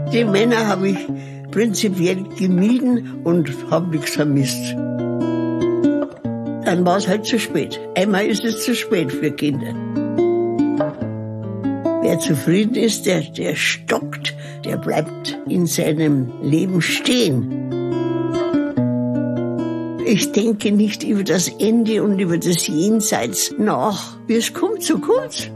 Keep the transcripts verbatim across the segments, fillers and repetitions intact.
Die Männer habe ich prinzipiell gemieden und habe nichts vermisst. Dann war es halt zu spät. Einmal ist es zu spät für Kinder. Wer zufrieden ist, der, der stockt, der bleibt in seinem Leben stehen. Ich denke nicht über das Ende und über das Jenseits nach. Wie es kommt, so kommt's.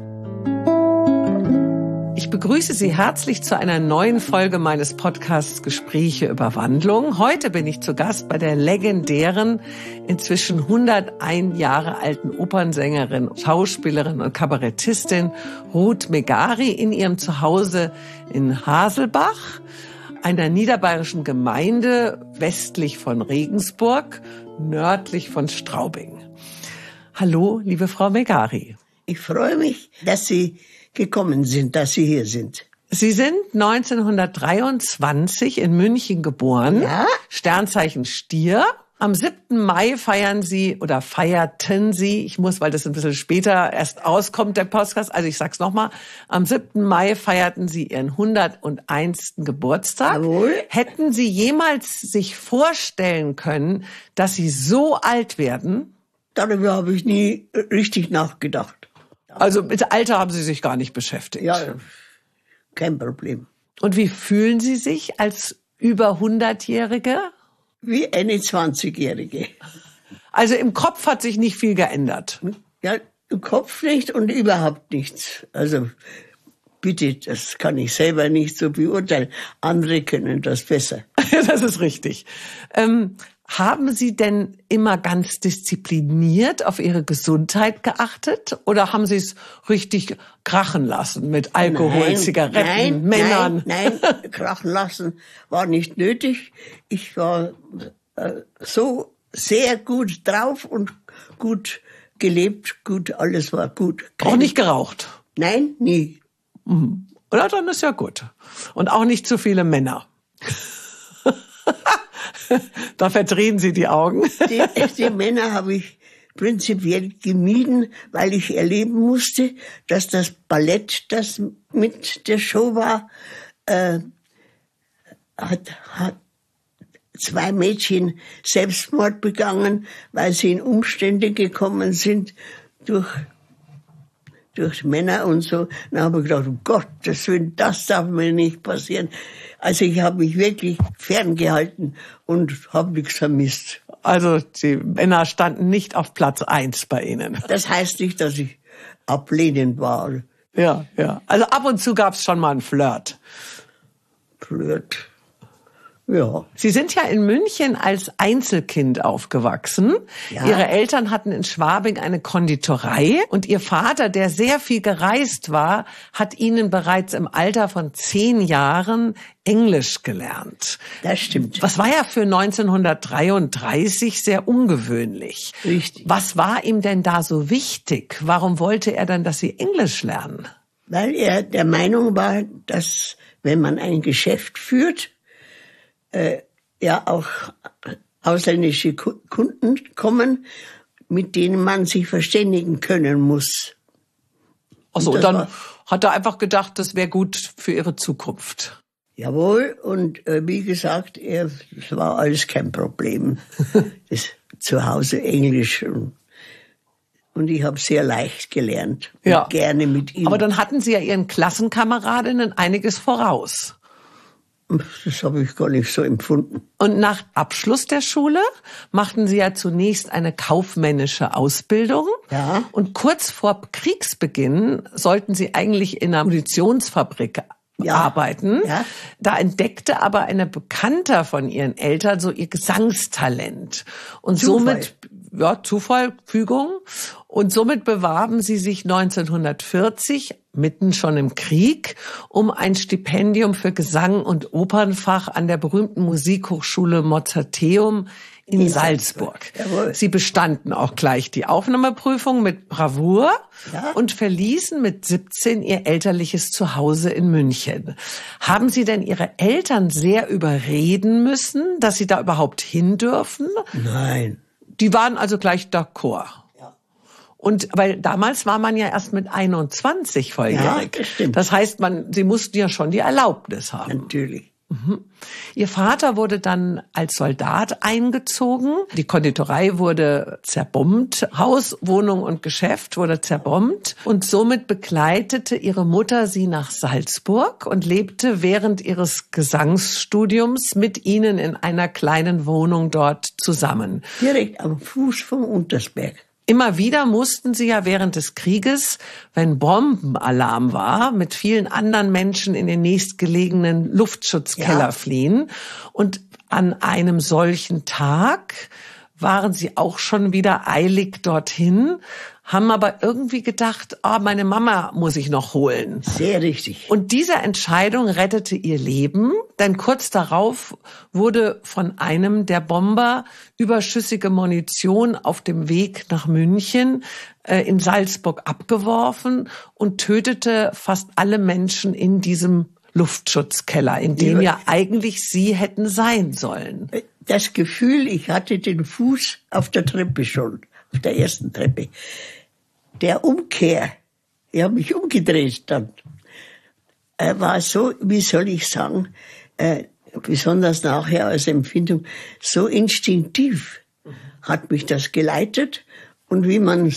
Ich begrüße Sie herzlich zu einer neuen Folge meines Podcasts Gespräche über Wandlung. Heute bin ich zu Gast bei der legendären, inzwischen hunderteins Jahre alten Opernsängerin, Schauspielerin und Kabarettistin Ruth Megari in ihrem Zuhause in Haselbach, einer niederbayerischen Gemeinde westlich von Regensburg, nördlich von Straubing. Hallo, liebe Frau Megari. Ich freue mich, dass Sie gekommen sind, dass Sie hier sind. Sie sind neunzehnhundertdreiundzwanzig in München geboren, Ja? Sternzeichen Stier. Am siebten Mai feiern Sie oder feierten Sie, ich muss, weil das ein bisschen später erst auskommt, der Podcast, also ich sag's nochmal, am siebten Mai feierten Sie Ihren hunderteinsten Geburtstag. Jawohl. Hätten Sie jemals sich vorstellen können, dass Sie so alt werden? Darüber habe ich nie richtig nachgedacht. Also mit Alter haben Sie sich gar nicht beschäftigt. Ja, kein Problem. Und wie fühlen Sie sich als über hundertjährige? Wie eine zwanzigjährige. Also im Kopf hat sich nicht viel geändert. Ja, im Kopf nicht und überhaupt nichts. Also bitte, das kann ich selber nicht so beurteilen. Andere können das besser. Das ist richtig. Ähm, haben Sie denn immer ganz diszipliniert auf Ihre Gesundheit geachtet? Oder haben Sie es richtig krachen lassen mit Alkohol, Nein, Zigaretten, nein, Männern? Nein, nein, krachen lassen war nicht nötig. Ich war äh, so sehr gut drauf und gut gelebt, gut, alles war gut. Auch nicht geraucht? Nein, nie. Mhm. Oder dann ist ja gut. Und auch nicht zu viele Männer. Da verdrehen Sie die Augen. Die, die Männer habe ich prinzipiell gemieden, weil ich erleben musste, dass das Ballett, das mit der Show war, äh, hat, hat zwei Mädchen Selbstmord begangen, weil sie in Umstände gekommen sind durch durch Männer und so. Dann habe ich gedacht, um Gottes Willen, das darf mir nicht passieren. Also ich habe mich wirklich ferngehalten und habe nichts vermisst. Also die Männer standen nicht auf Platz eins bei Ihnen. Das heißt nicht, dass ich ablehnend war. Ja, ja. Also ab und zu gab es schon mal einen Flirt. Flirt. Ja. Sie sind ja in München als Einzelkind aufgewachsen. Ja. Ihre Eltern hatten in Schwabing eine Konditorei und Ihr Vater, der sehr viel gereist war, hat Ihnen bereits im Alter von zehn Jahren Englisch gelernt. Das stimmt. Was war ja für neunzehnhundertdreiunddreißig sehr ungewöhnlich. Richtig. Was war ihm denn da so wichtig? Warum wollte er dann, dass Sie Englisch lernen? Weil er der Meinung war, dass wenn man ein Geschäft führt, Äh, ja auch ausländische Kunden kommen, mit denen man sich verständigen können muss. Ach so, und und dann war, hat er einfach gedacht, das wäre gut für Ihre Zukunft. Jawohl, und äh, wie gesagt, er, es war alles kein Problem. Das zu Hause Englisch und, und ich habe sehr leicht gelernt. Und Ja. Gerne mit ihm. Aber dann hatten Sie ja Ihren Klassenkameradinnen einiges voraus. Das habe ich gar nicht so empfunden. Und nach Abschluss der Schule machten Sie ja zunächst eine kaufmännische Ausbildung. Ja. Und kurz vor Kriegsbeginn sollten Sie eigentlich in einer Munitionsfabrik Ja. arbeiten. Ja. Da entdeckte aber eine Bekannter von Ihren Eltern so ihr Gesangstalent. Und Zufall. somit, ja, Zufall, Fügung. Und somit bewarben Sie sich neunzehnhundertvierzig, mitten schon im Krieg, um ein Stipendium für Gesang und Opernfach an der berühmten Musikhochschule Mozarteum in, in Salzburg. Salzburg. Sie bestanden auch gleich die Aufnahmeprüfung mit Bravour, ja. und verließen mit siebzehn ihr elterliches Zuhause in München. Haben Sie denn Ihre Eltern sehr überreden müssen, dass Sie da überhaupt hin dürfen? Nein. Die waren also gleich d'accord. Ja. Und weil damals war man ja erst mit einundzwanzig volljährig. Ja, das stimmt. Das heißt, man, Sie mussten ja schon die Erlaubnis haben. Natürlich. Mhm. Ihr Vater wurde dann als Soldat eingezogen. Die Konditorei wurde zerbombt. Haus, Wohnung und Geschäft wurde zerbombt. Und somit begleitete ihre Mutter sie nach Salzburg und lebte während ihres Gesangsstudiums mit ihnen in einer kleinen Wohnung dort zusammen. Direkt am Fuß vom Untersberg. Immer wieder mussten sie ja während des Krieges, wenn Bombenalarm war, mit vielen anderen Menschen in den nächstgelegenen Luftschutzkeller ja. fliehen. Und an einem solchen Tag waren sie auch schon wieder eilig dorthin, haben aber irgendwie gedacht, oh, meine Mama muss ich noch holen. Sehr richtig. Und diese Entscheidung rettete ihr Leben, denn kurz darauf wurde von einem der Bomber überschüssige Munition auf dem Weg nach München äh, in Salzburg abgeworfen und tötete fast alle Menschen in diesem Luftschutzkeller, in dem ja eigentlich sie hätten sein sollen. Das Gefühl, ich hatte den Fuß auf der Treppe schon, auf der ersten Treppe. Der Umkehr, ich habe mich umgedreht dann, äh, war so, wie soll ich sagen, äh, besonders nachher als Empfindung, so instinktiv hat mich das geleitet. Und wie man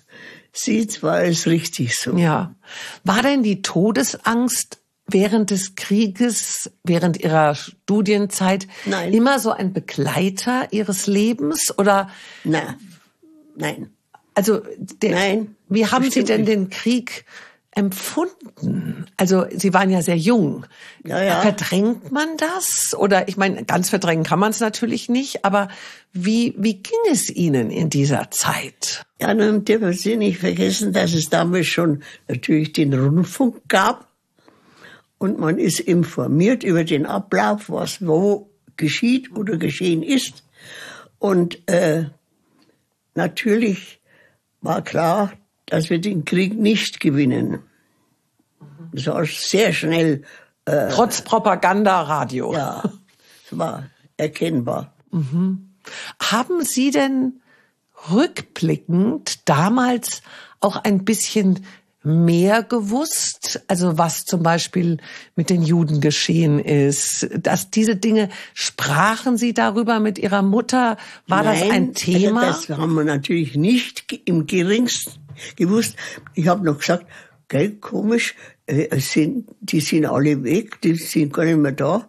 sieht, war es richtig so. Ja. War denn die Todesangst während des Krieges, während Ihrer Studienzeit Nein. immer so ein Begleiter Ihres Lebens? Oder? Nein, nein. Also, der, Nein, wie haben Sie denn nicht. den Krieg empfunden? Also, Sie waren ja sehr jung. Ja, ja. Verdrängt man das? Oder, ich meine, ganz verdrängen kann man es natürlich nicht, aber wie, wie ging es Ihnen in dieser Zeit? Ja, nun dürfen Sie nicht vergessen, dass es damals schon natürlich den Rundfunk gab. Und man ist informiert über den Ablauf, was wo geschieht oder geschehen ist. Und äh, natürlich war klar, dass wir den Krieg nicht gewinnen. Das war sehr schnell. Äh, Trotz Propagandaradio. Ja, es war erkennbar. Mhm. Haben Sie denn rückblickend damals auch ein bisschen mehr gewusst, also was zum Beispiel mit den Juden geschehen ist, dass diese Dinge, sprachen Sie darüber mit Ihrer Mutter? War Nein, das ein Thema? Also das haben wir natürlich nicht im geringsten gewusst. Ich habe noch gesagt, gell, komisch, äh, sind, die sind alle weg, die sind gar nicht mehr da.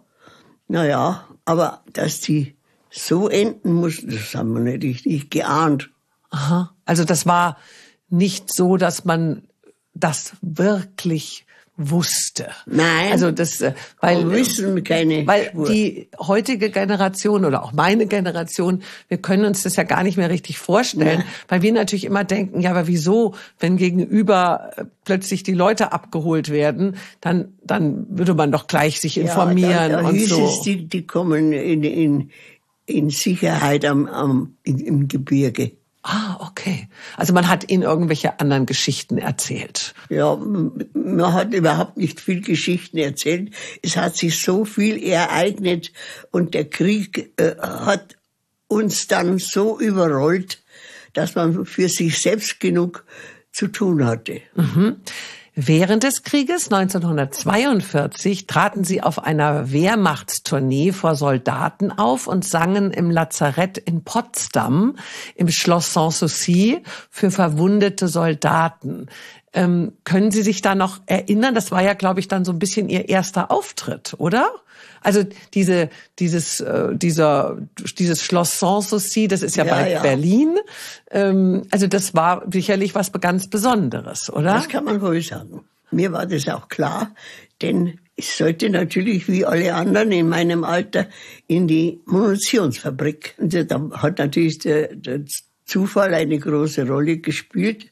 Naja, aber dass die so enden mussten, das haben wir nicht richtig geahnt. Aha, also das war nicht so, dass man das wirklich wusste. Nein. Also das, weil wir wissen keine weil Spur. Die heutige Generation oder auch meine Generation, wir können uns das ja gar nicht mehr richtig vorstellen, Nein. weil wir natürlich immer denken, ja, aber wieso, wenn gegenüber plötzlich die Leute abgeholt werden, dann dann würde man doch gleich sich informieren ja, da, da und hieß so. Es, die, die kommen in, in, in Sicherheit am, am, in, im Gebirge. Ah, okay. Also man hat Ihnen irgendwelche anderen Geschichten erzählt. Ja, man hat überhaupt nicht viel Geschichten erzählt. Es hat sich so viel ereignet und der Krieg äh, hat uns dann so überrollt, dass man für sich selbst genug zu tun hatte. Mhm. Während des Krieges neunzehnhundertzweiundvierzig traten sie auf einer Wehrmachtstournee vor Soldaten auf und sangen im Lazarett in Potsdam im Schloss Sanssouci für verwundete Soldaten. Ähm, können Sie sich da noch erinnern? Das war ja, glaube ich, dann so ein bisschen Ihr erster Auftritt, oder? Also diese, dieses, äh, dieser, dieses Schloss Sanssouci, das ist ja, ja bei ja. Berlin. Ähm, also das war sicherlich was ganz Besonderes, oder? Das kann man wohl sagen. Mir war das auch klar, denn ich sollte natürlich wie alle anderen in meinem Alter in die Munitionsfabrik. Und da hat natürlich der, der Zufall eine große Rolle gespielt.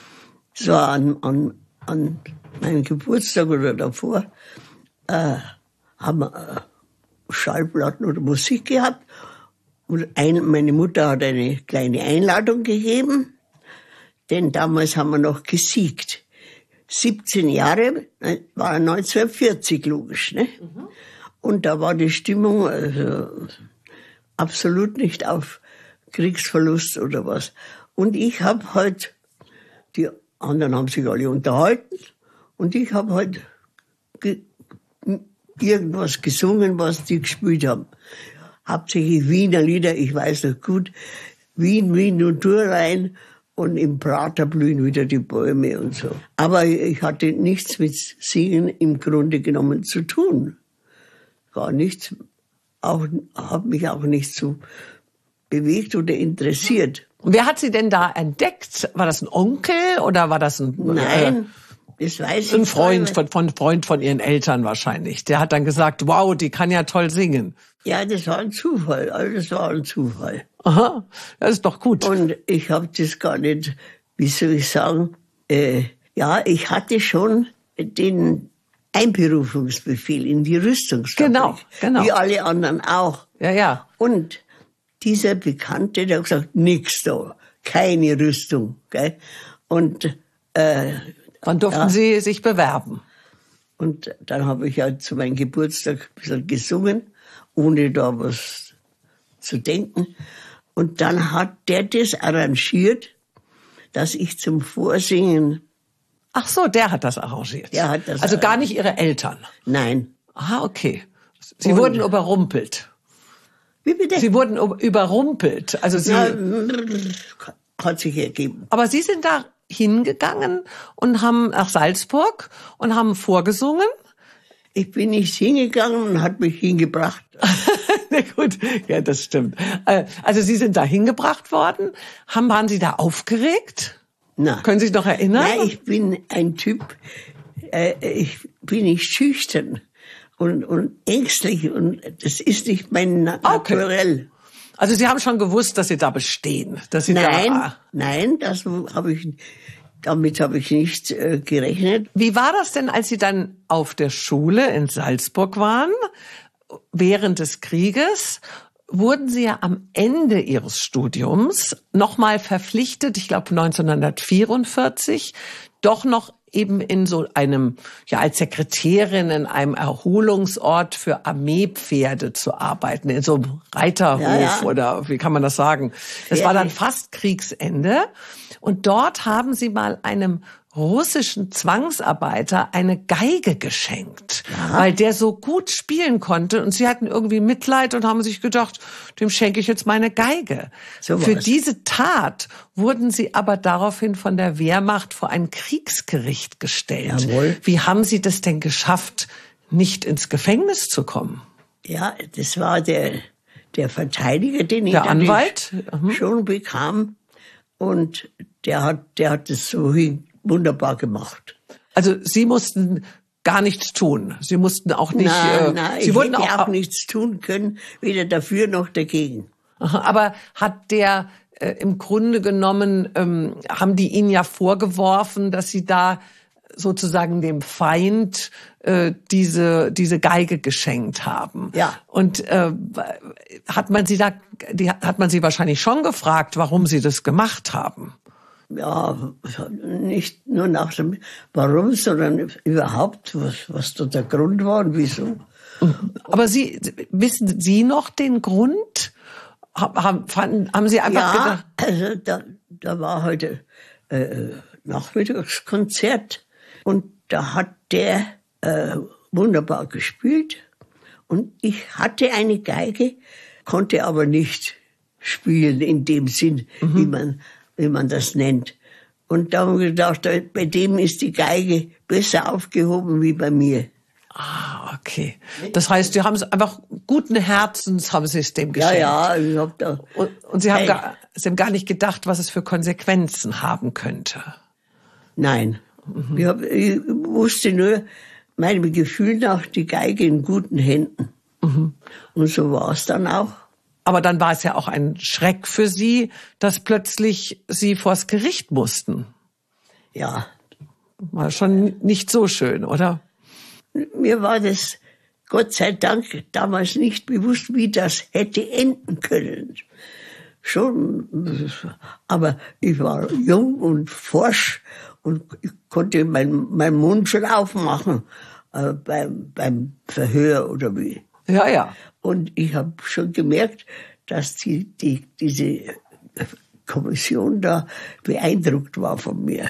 So an, an, an meinem Geburtstag oder davor äh, haben wir äh, Schallplatten oder Musik gehabt. Und ein, meine Mutter hat eine kleine Einladung gegeben, denn damals haben wir noch gesiegt. siebzehn Jahre, war neunzehnhundertvierzig logisch, ne? Mhm. Und da war die Stimmung also, absolut nicht auf Kriegsverlust oder was. Und ich habe halt Die anderen haben sich alle unterhalten und ich habe halt ge- irgendwas gesungen, was die gespielt haben. Hauptsächlich Wiener Lieder, ich weiß noch gut, Wien, Wien und Durrhein und im Prater blühen wieder die Bäume und so. Aber ich hatte nichts mit Singen im Grunde genommen zu tun. Gar nichts, auch, hat mich auch nicht so bewegt oder interessiert. Und wer hat Sie denn da entdeckt? War das ein Onkel oder war das ein... Nein, äh, das weiß ich Ein Freund nicht. von, von Freund von Ihren Eltern wahrscheinlich. Der hat dann gesagt, wow, die kann ja toll singen. Ja, das war ein Zufall, also das war ein Zufall. Aha, das ist doch gut. Und ich habe das gar nicht, wie soll ich sagen, äh, ja, ich hatte schon den Einberufungsbefehl in die Rüstungsfabrik. Genau, genau. Wie alle anderen auch. Ja, ja. Und dieser Bekannte, der hat gesagt, nix da, keine Rüstung. Gell? Und, äh, Wann durften ja. Sie sich bewerben? Und dann habe ich ja zu meinem Geburtstag ein bisschen gesungen, ohne da was zu denken. Und dann hat der das arrangiert, dass ich zum Vorsingen... Ach so, der hat das arrangiert. Der hat das also gar arrangiert. nicht Ihre Eltern. Nein. Aha, okay. Sie Und- wurden überrumpelt. Wie bitte? Sie wurden u- überrumpelt. Also Sie, Ja, hat sich ergeben. aber Sie sind da hingegangen und haben nach Salzburg und haben vorgesungen. Ich bin nicht hingegangen und hat mich hingebracht. Na gut, ja, das stimmt. Äh, Also Sie sind da hingebracht worden. Haben, waren Sie da aufgeregt? Na. Können Sie sich noch erinnern? Nein, ich bin ein Typ, äh, ich bin nicht schüchtern und, und ängstlich und das ist nicht mein Na- Okay. Naturell. Also Sie haben schon gewusst, dass Sie da bestehen. Dass Sie Nein, Da, nein, das habe ich, damit habe ich nicht äh, gerechnet. wie war das denn, als Sie dann auf der Schule in Salzburg waren, während des Krieges? Wurden Sie ja am Ende Ihres Studiums nochmal verpflichtet, ich glaube neunzehnhundertvierundvierzig, doch noch eben in so einem, ja, als Sekretärin in einem Erholungsort für Armeepferde zu arbeiten, in so einem Reiterhof Ja, ja. oder wie kann man das sagen? Das Pferde. war dann fast Kriegsende. Und dort haben Sie mal einem russischen Zwangsarbeiter eine Geige geschenkt, weil der so gut spielen konnte und sie hatten irgendwie Mitleid und haben sich gedacht, dem schenke ich jetzt meine Geige. So Für war's. diese Tat wurden sie aber daraufhin von der Wehrmacht vor ein Kriegsgericht gestellt. Jawohl. Wie haben Sie das denn geschafft, nicht ins Gefängnis zu kommen? Ja, das war der, der Verteidiger, den ich Der dann Anwalt? Mhm. schon bekam. Und der hat, der hat das so hin- wunderbar gemacht. Also Sie mussten gar nichts tun. Sie mussten auch nicht. Nein, äh, nein, Sie ich wurden hätte auch, auch nichts tun können, weder dafür noch dagegen. Aha, aber hat der äh, im Grunde genommen, ähm, haben die Ihnen ja vorgeworfen, dass Sie da sozusagen dem Feind äh, diese diese Geige geschenkt haben. Ja. Und äh, hat man Sie da, die, hat man Sie wahrscheinlich schon gefragt, warum Sie das gemacht haben? Ja, nicht nur nach dem Warum, sondern überhaupt, was, was da der Grund war und wieso. Aber Sie wissen Sie noch den Grund? Haben, fanden, haben Sie einfach Ja, gedacht? also da, da war heute äh, Nachmittagskonzert und da hat der äh, wunderbar gespielt und ich hatte eine Geige, konnte aber nicht spielen in dem Sinn, mhm. wie man wie man das nennt. Und da haben wir gedacht, bei dem ist die Geige besser aufgehoben wie bei mir. Ah, okay. Das heißt, Sie haben es einfach guten Herzens haben Sie es dem geschenkt. Ja, ja, ich hab da. Und, und Sie haben, Hey. gar, Sie haben gar nicht gedacht, was es für Konsequenzen haben könnte. Nein. Mhm. Ich, hab, ich wusste nur, meinem Gefühl nach, die Geige in guten Händen. Mhm. Und so war es dann auch. Aber dann war es ja auch ein Schreck für Sie, dass plötzlich Sie vors Gericht mussten. Ja. War schon nicht so schön, oder? Mir war das Gott sei Dank damals nicht bewusst, wie das hätte enden können. Schon, aber ich war jung und forsch und ich konnte meinen mein Mund schon aufmachen äh, beim, beim Verhör oder wie. Ja, ja. Und ich habe schon gemerkt, dass die, die, diese Kommission da beeindruckt war von mir.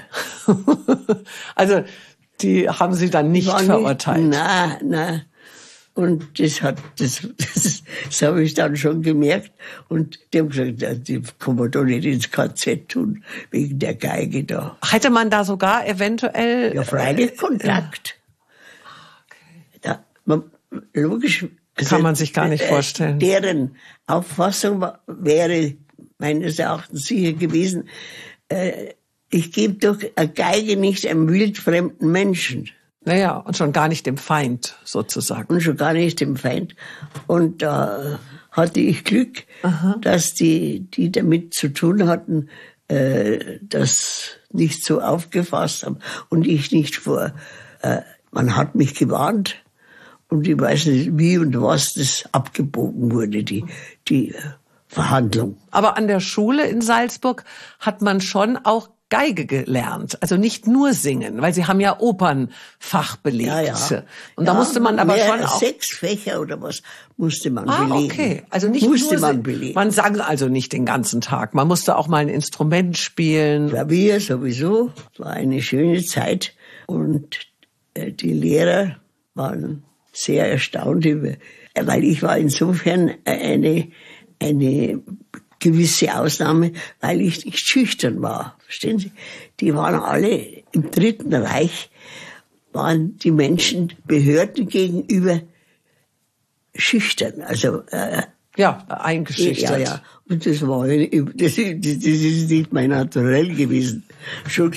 Also die haben Sie dann nicht war verurteilt? Nicht, nein, nein. Und das hat, das, das, das habe ich dann schon gemerkt. Und die haben gesagt, die kann man doch nicht ins K Z tun, wegen der Geige da. Hätte man da sogar eventuell... Ja, freilich Kontakt. Okay. Da, man, logisch. Also, kann man sich gar nicht vorstellen. Deren Auffassung wäre meines Erachtens sicher gewesen, äh, ich gebe doch eine Geige nicht einem wildfremden Menschen. Naja, und schon gar nicht dem Feind, sozusagen. Und schon gar nicht dem Feind. Und da hatte ich Glück, aha, dass die, die damit zu tun hatten, äh, das nicht so aufgefasst haben. Und ich nicht vor, äh, man hat mich gewarnt. Und ich weiß nicht, wie und was das abgebogen wurde, die, die Verhandlung. Aber an der Schule in Salzburg hat man schon auch Geige gelernt, also nicht nur singen, weil Sie haben ja Opernfach belegt. Ja, ja. Und ja, da musste man aber schon auch... Sechs Fächer oder was musste man ah, belegen. Okay, also nicht musste nur man belegen. Man sang also nicht den ganzen Tag. Man musste auch mal ein Instrument spielen. Klavier sowieso. Es war eine schöne Zeit. Und die Lehrer waren sehr erstaunt über, weil ich war insofern eine, eine gewisse Ausnahme, weil ich nicht schüchtern war. Verstehen Sie? Die waren alle im Dritten Reich, waren die Menschen Behörden gegenüber schüchtern. Also, äh, ja, eingeschüchtert. Ja, ja. Und das war, das, das ist nicht mein Naturell gewesen. Schon,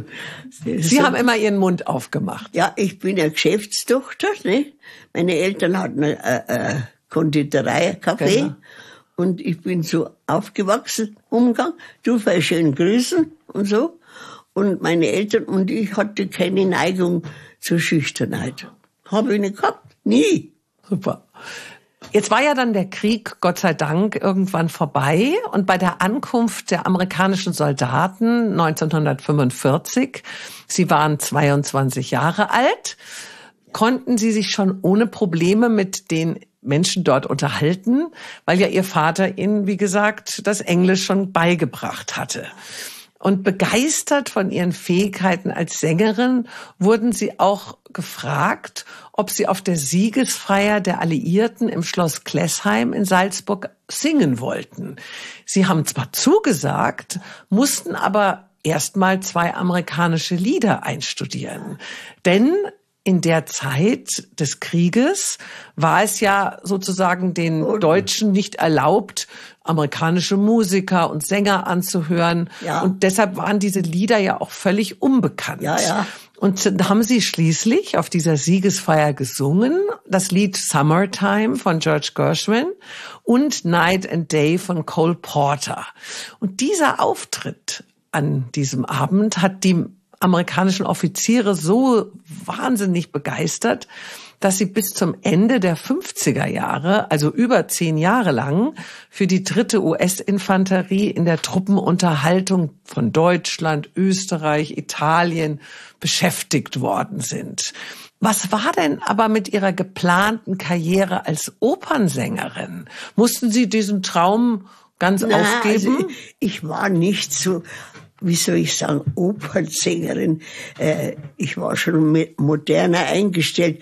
Sie so. haben immer Ihren Mund aufgemacht. Ja, ich bin eine Geschäftstochter, ne? Meine Eltern hatten eine, eine Konditorei, ein Café. Genau. Und ich bin so aufgewachsen, Umgang, du fein schön grüßen und so. Und meine Eltern und ich hatte keine Neigung zur Schüchternheit. Habe ich nicht gehabt, nie. Super. Jetzt war ja dann der Krieg, Gott sei Dank, irgendwann vorbei. Und bei der Ankunft der amerikanischen Soldaten neunzehnhundertfünfundvierzig, Sie waren zweiundzwanzig Jahre alt, konnten Sie sich schon ohne Probleme mit den Menschen dort unterhalten, weil ja Ihr Vater Ihnen, wie gesagt, das Englisch schon beigebracht hatte. Und begeistert von Ihren Fähigkeiten als Sängerin wurden Sie auch gefragt, ob Sie auf der Siegesfeier der Alliierten im Schloss Klessheim in Salzburg singen wollten. Sie haben zwar zugesagt, mussten aber erstmal zwei amerikanische Lieder einstudieren. Denn in der Zeit des Krieges war es ja sozusagen den Deutschen nicht erlaubt, amerikanische Musiker und Sänger anzuhören. Ja. Und deshalb waren diese Lieder ja auch völlig unbekannt. Ja, ja. Und da haben sie schließlich auf dieser Siegesfeier gesungen, das Lied Summertime von George Gershwin und Night and Day von Cole Porter. Und dieser Auftritt an diesem Abend hat die amerikanischen Offiziere so wahnsinnig begeistert, dass sie bis zum Ende der fünfziger Jahre, also über zehn Jahre lang, für die dritte U S-Infanterie in der Truppenunterhaltung von Deutschland, Österreich, Italien beschäftigt worden sind. Was war denn aber mit Ihrer geplanten Karriere als Opernsängerin? Mussten Sie diesen Traum ganz Na, aufgeben? Also ich war nicht so, wie soll ich sagen, Opernsängerin. Äh, ich war schon moderner eingestellt.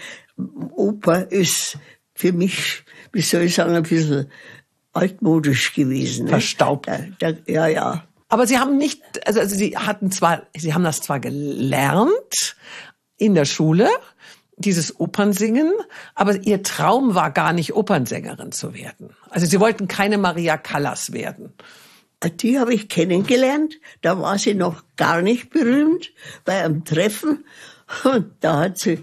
Oper ist für mich, wie soll ich sagen, ein bisschen altmodisch gewesen. Verstaubt. Ne? Da, da, ja, ja. Aber Sie haben nicht, also, also Sie hatten zwar, Sie haben das zwar gelernt in der Schule, dieses Opernsingen, aber Ihr Traum war gar nicht, Opernsängerin zu werden. Also Sie wollten keine Maria Callas werden. Die habe ich kennengelernt, da war sie noch gar nicht berühmt, bei einem Treffen. Und da hat sie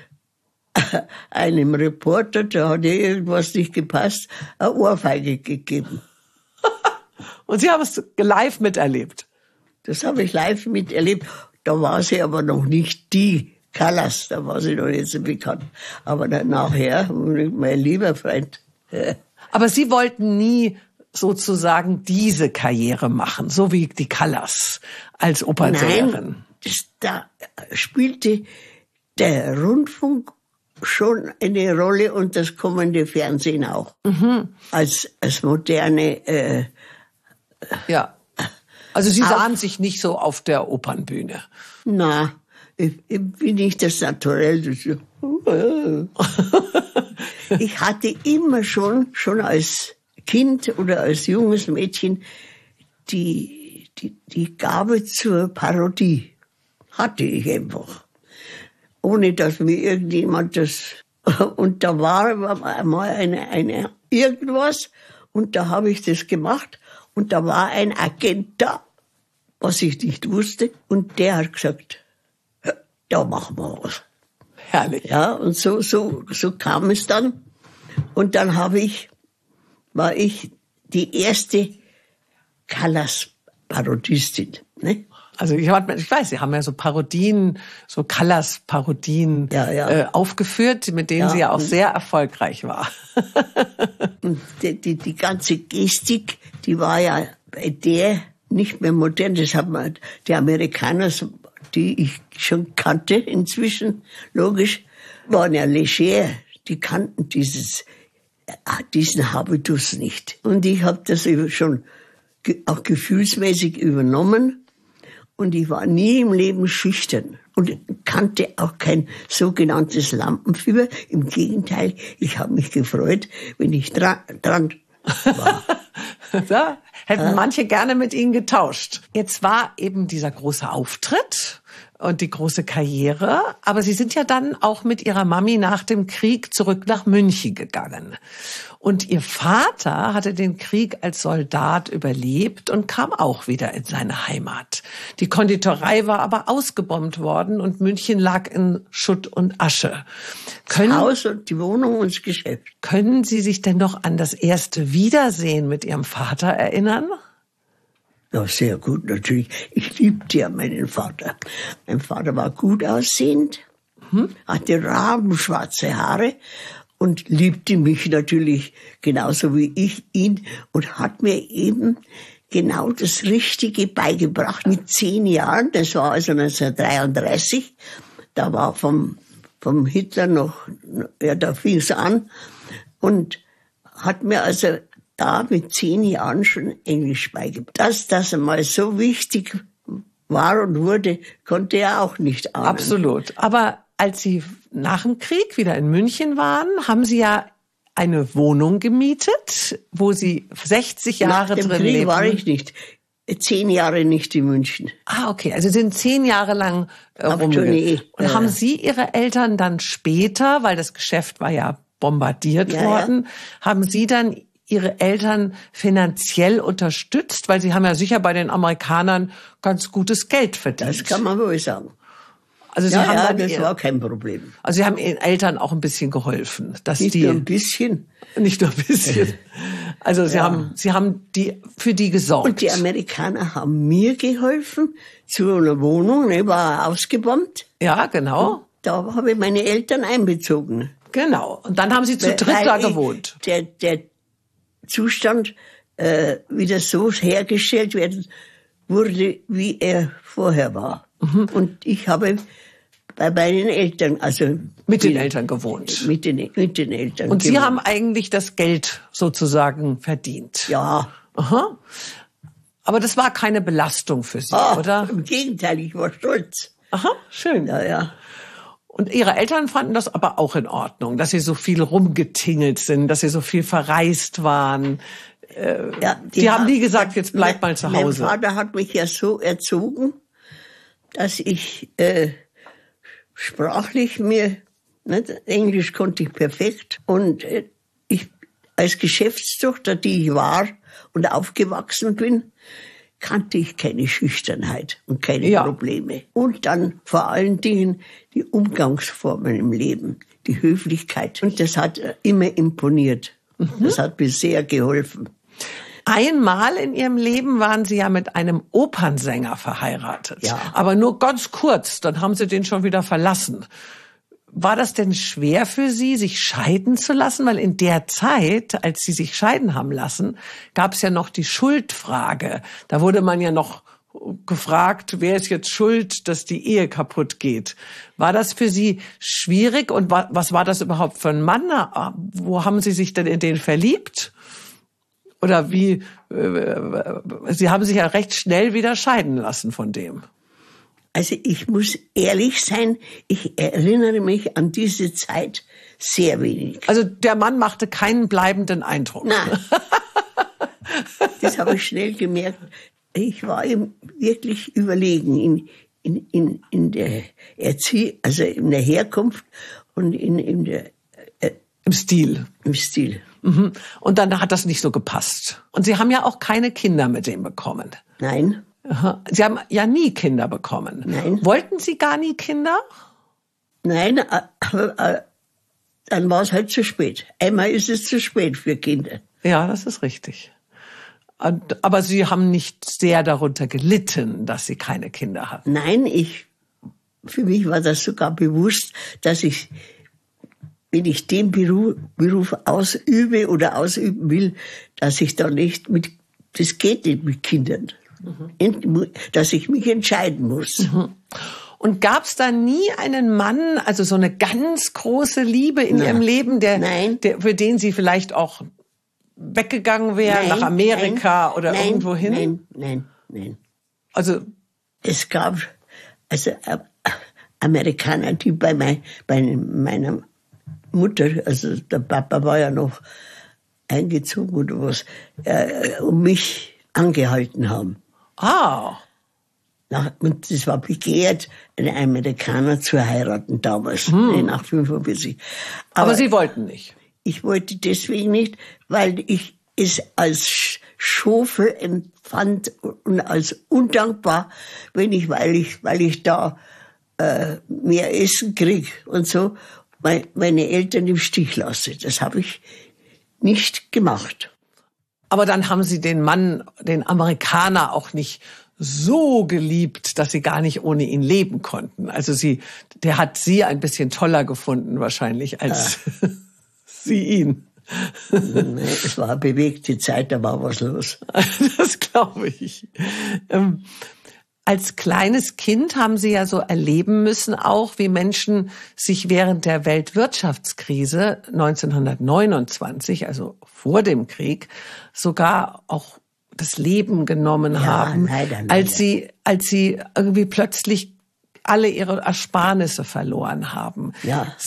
einem Reporter, da hat ihr irgendwas nicht gepasst, eine Ohrfeige gegeben. Und Sie haben es live miterlebt? Das habe ich live miterlebt. Da war sie aber noch nicht die Callas, da war sie noch nicht so bekannt. Aber dann nachher, mein lieber Freund. Aber Sie wollten nie sozusagen diese Karriere machen, so wie die Callas als Opernsängerin. Nein, das, da spielte der Rundfunk schon eine Rolle und das kommende Fernsehen auch. Mhm. Als, als moderne äh, ja. Also Sie Auch, sahen sich nicht so auf der Opernbühne? Na, ich, ich bin nicht das Naturell. Ich hatte immer schon, schon als Kind oder als junges Mädchen die, die, die Gabe zur Parodie. Hatte ich einfach. Ohne dass mir irgendjemand das... Und da war mal eine, eine irgendwas und da habe ich das gemacht und da war ein Agent da, was ich nicht wusste, und der hat gesagt, da machen wir was. Herrlich. Ja, und so, so, so kam es dann. Und dann habe ich, war ich die erste Callas-Parodistin, ne? Also ich, ich weiß, Sie haben ja so Parodien, so Callas-Parodien ja, ja. äh, aufgeführt, mit denen ja, Sie ja auch sehr erfolgreich war. Und die, die, die ganze Gestik, die war ja bei der nicht mehr modern. Das haben wir, die Amerikaner, die ich schon kannte inzwischen, logisch, waren ja leger. Die kannten dieses, diesen Habitus nicht. Und ich habe das schon auch gefühlsmäßig übernommen. Und ich war nie im Leben schüchtern und kannte auch kein sogenanntes Lampenfieber. Im Gegenteil, ich habe mich gefreut, wenn ich dran, dran war. Da hätten ja. manche gerne mit Ihnen getauscht. Jetzt war eben dieser große Auftritt und die große Karriere, aber Sie sind ja dann auch mit Ihrer Mami nach dem Krieg zurück nach München gegangen. Und Ihr Vater hatte den Krieg als Soldat überlebt und kam auch wieder in seine Heimat. Die Konditorei war aber ausgebombt worden und München lag in Schutt und Asche. Können, das Haus und die Wohnung und das Geschäft. Können Sie sich denn noch an das erste Wiedersehen mit Ihrem Vater erinnern? Ja, sehr gut, natürlich. Ich liebte ja meinen Vater. Mein Vater war gut aussehend, hm? hatte rabenschwarze Haare und liebte mich natürlich genauso wie ich ihn und hat mir eben genau das Richtige beigebracht. Mit zehn Jahren, das war also neunzehnhundertdreiunddreißig, da war vom, vom Hitler noch, ja, da fing es an und hat mir also da mit zehn Jahren schon Englisch beigebracht. Dass das einmal so wichtig war und wurde, konnte er auch nicht ahnen. Absolut. Aber als Sie nach dem Krieg wieder in München waren, haben Sie ja eine Wohnung gemietet, wo Sie sechzig Jahre drin lebten. Nach dem Krieg war ich nicht. Zehn Jahre nicht in München. Ah, okay. Also Sie sind zehn Jahre lang äh, rumgegangen. Und ja. Haben Sie Ihre Eltern dann später, weil das Geschäft war ja bombardiert ja, worden, ja. haben Sie dann Ihre Eltern finanziell unterstützt? Weil Sie haben ja sicher bei den Amerikanern ganz gutes Geld verdient. Das kann man wohl sagen. Also Sie ja, haben ja, dann das ihr, war kein Problem. Also Sie haben Ihren Eltern auch ein bisschen geholfen, dass nicht die nur ein bisschen, nicht nur ein bisschen. Also Sie ja. haben Sie haben die für die gesorgt. Und die Amerikaner haben mir geholfen zu einer Wohnung, ne, war ausgebombt. Ja, genau. Und da habe ich meine Eltern einbezogen. Genau. Und dann haben Sie zu dritt da gewohnt. Der der Zustand äh, wieder so hergestellt werden wurde, wie er vorher war. Mhm. Und ich habe bei meinen Eltern, also mit den Eltern gewohnt. Mit den, mit den Eltern. Und Sie gewohnt. haben eigentlich das Geld sozusagen verdient. Ja. Aha. Aber das war keine Belastung für Sie, ah, oder? Im Gegenteil, ich war stolz. Aha, schön. Ja, ja. Und Ihre Eltern fanden das aber auch in Ordnung, dass Sie so viel rumgetingelt sind, dass Sie so viel verreist waren. Äh, ja, die Sie haben nie gesagt, jetzt bleib mal zu Hause. Mein Vater hat mich ja so erzogen, dass ich äh, sprachlich mir, nicht, Englisch konnte ich perfekt und äh, ich als Geschäftstochter, die ich war und aufgewachsen bin, kannte ich keine Schüchternheit und keine ja. Probleme. Und dann vor allen Dingen die Umgangsformen im Leben, die Höflichkeit. Und das hat immer imponiert. Mhm. Das hat mir sehr geholfen. Einmal in Ihrem Leben waren Sie ja mit einem Opernsänger verheiratet. Ja. Aber nur ganz kurz, dann haben Sie den schon wieder verlassen. War das denn schwer für Sie, sich scheiden zu lassen? Weil in der Zeit, als Sie sich scheiden haben lassen, gab es ja noch die Schuldfrage. Da wurde man ja noch gefragt, wer ist jetzt schuld, dass die Ehe kaputt geht. War das für Sie schwierig? Und was war das überhaupt für ein Mann? Wo haben Sie sich denn in den verliebt? Oder wie, äh, Sie haben sich ja recht schnell wieder scheiden lassen von dem. Also ich muss ehrlich sein, ich erinnere mich an diese Zeit sehr wenig. Also der Mann machte keinen bleibenden Eindruck. Nein, das habe ich schnell gemerkt. Ich war ihm wirklich überlegen in, in, in, in der Erziehung, also in der Herkunft und in, in der... Äh, Im Stil. Im Stil. Mhm. Und dann hat das nicht so gepasst. Und Sie haben ja auch keine Kinder mit ihm bekommen. Nein. Aha. Sie haben ja nie Kinder bekommen. Nein. Wollten Sie gar nie Kinder? Nein, aber äh, dann war es halt zu spät. Einmal ist es zu spät für Kinder. Ja, das ist richtig. Und, aber Sie haben nicht sehr darunter gelitten, dass Sie keine Kinder hatten. Nein, ich, für mich war das sogar bewusst, dass ich, wenn ich den Beruf, Beruf ausübe oder ausüben will, dass ich da nicht mit, das geht nicht mit Kindern. Mhm. Dass ich mich entscheiden muss. Mhm. Und gab es da nie einen Mann, also so eine ganz große Liebe in nein. Ihrem Leben, der, nein. der, für den Sie vielleicht auch weggegangen wären, nach Amerika nein, oder nein, irgendwo hin? Nein, nein, nein. Also es gab also äh, Amerikaner, die bei, mein, bei meiner Mutter, also der Papa war ja noch eingezogen oder was, äh, um mich angehalten haben. Ah. Nach, und das war begehrt, einen Amerikaner zu heiraten damals, hm. nach fünfundvierzig. Aber, Aber Sie wollten nicht? Ich wollte deswegen nicht, weil ich es als Schofel empfand und als undankbar, wenn ich, weil ich, weil ich da äh, mehr Essen krieg und so, mein, meine Eltern im Stich lasse. Das habe ich nicht gemacht. Aber dann haben Sie den Mann, den Amerikaner auch nicht so geliebt, dass Sie gar nicht ohne ihn leben konnten. Also Sie, der hat Sie ein bisschen toller gefunden wahrscheinlich als ja. Sie ihn. Nein, es war eine bewegte Zeit, da war was los. Das glaube ich. Ähm, als kleines Kind haben Sie ja so erleben müssen auch, wie Menschen sich während der Weltwirtschaftskrise neunzehnhundertneunundzwanzig, also vor dem Krieg, sogar auch das Leben genommen ja, haben, leider, leider. als sie, als sie irgendwie plötzlich alle ihre Ersparnisse verloren haben. Ja.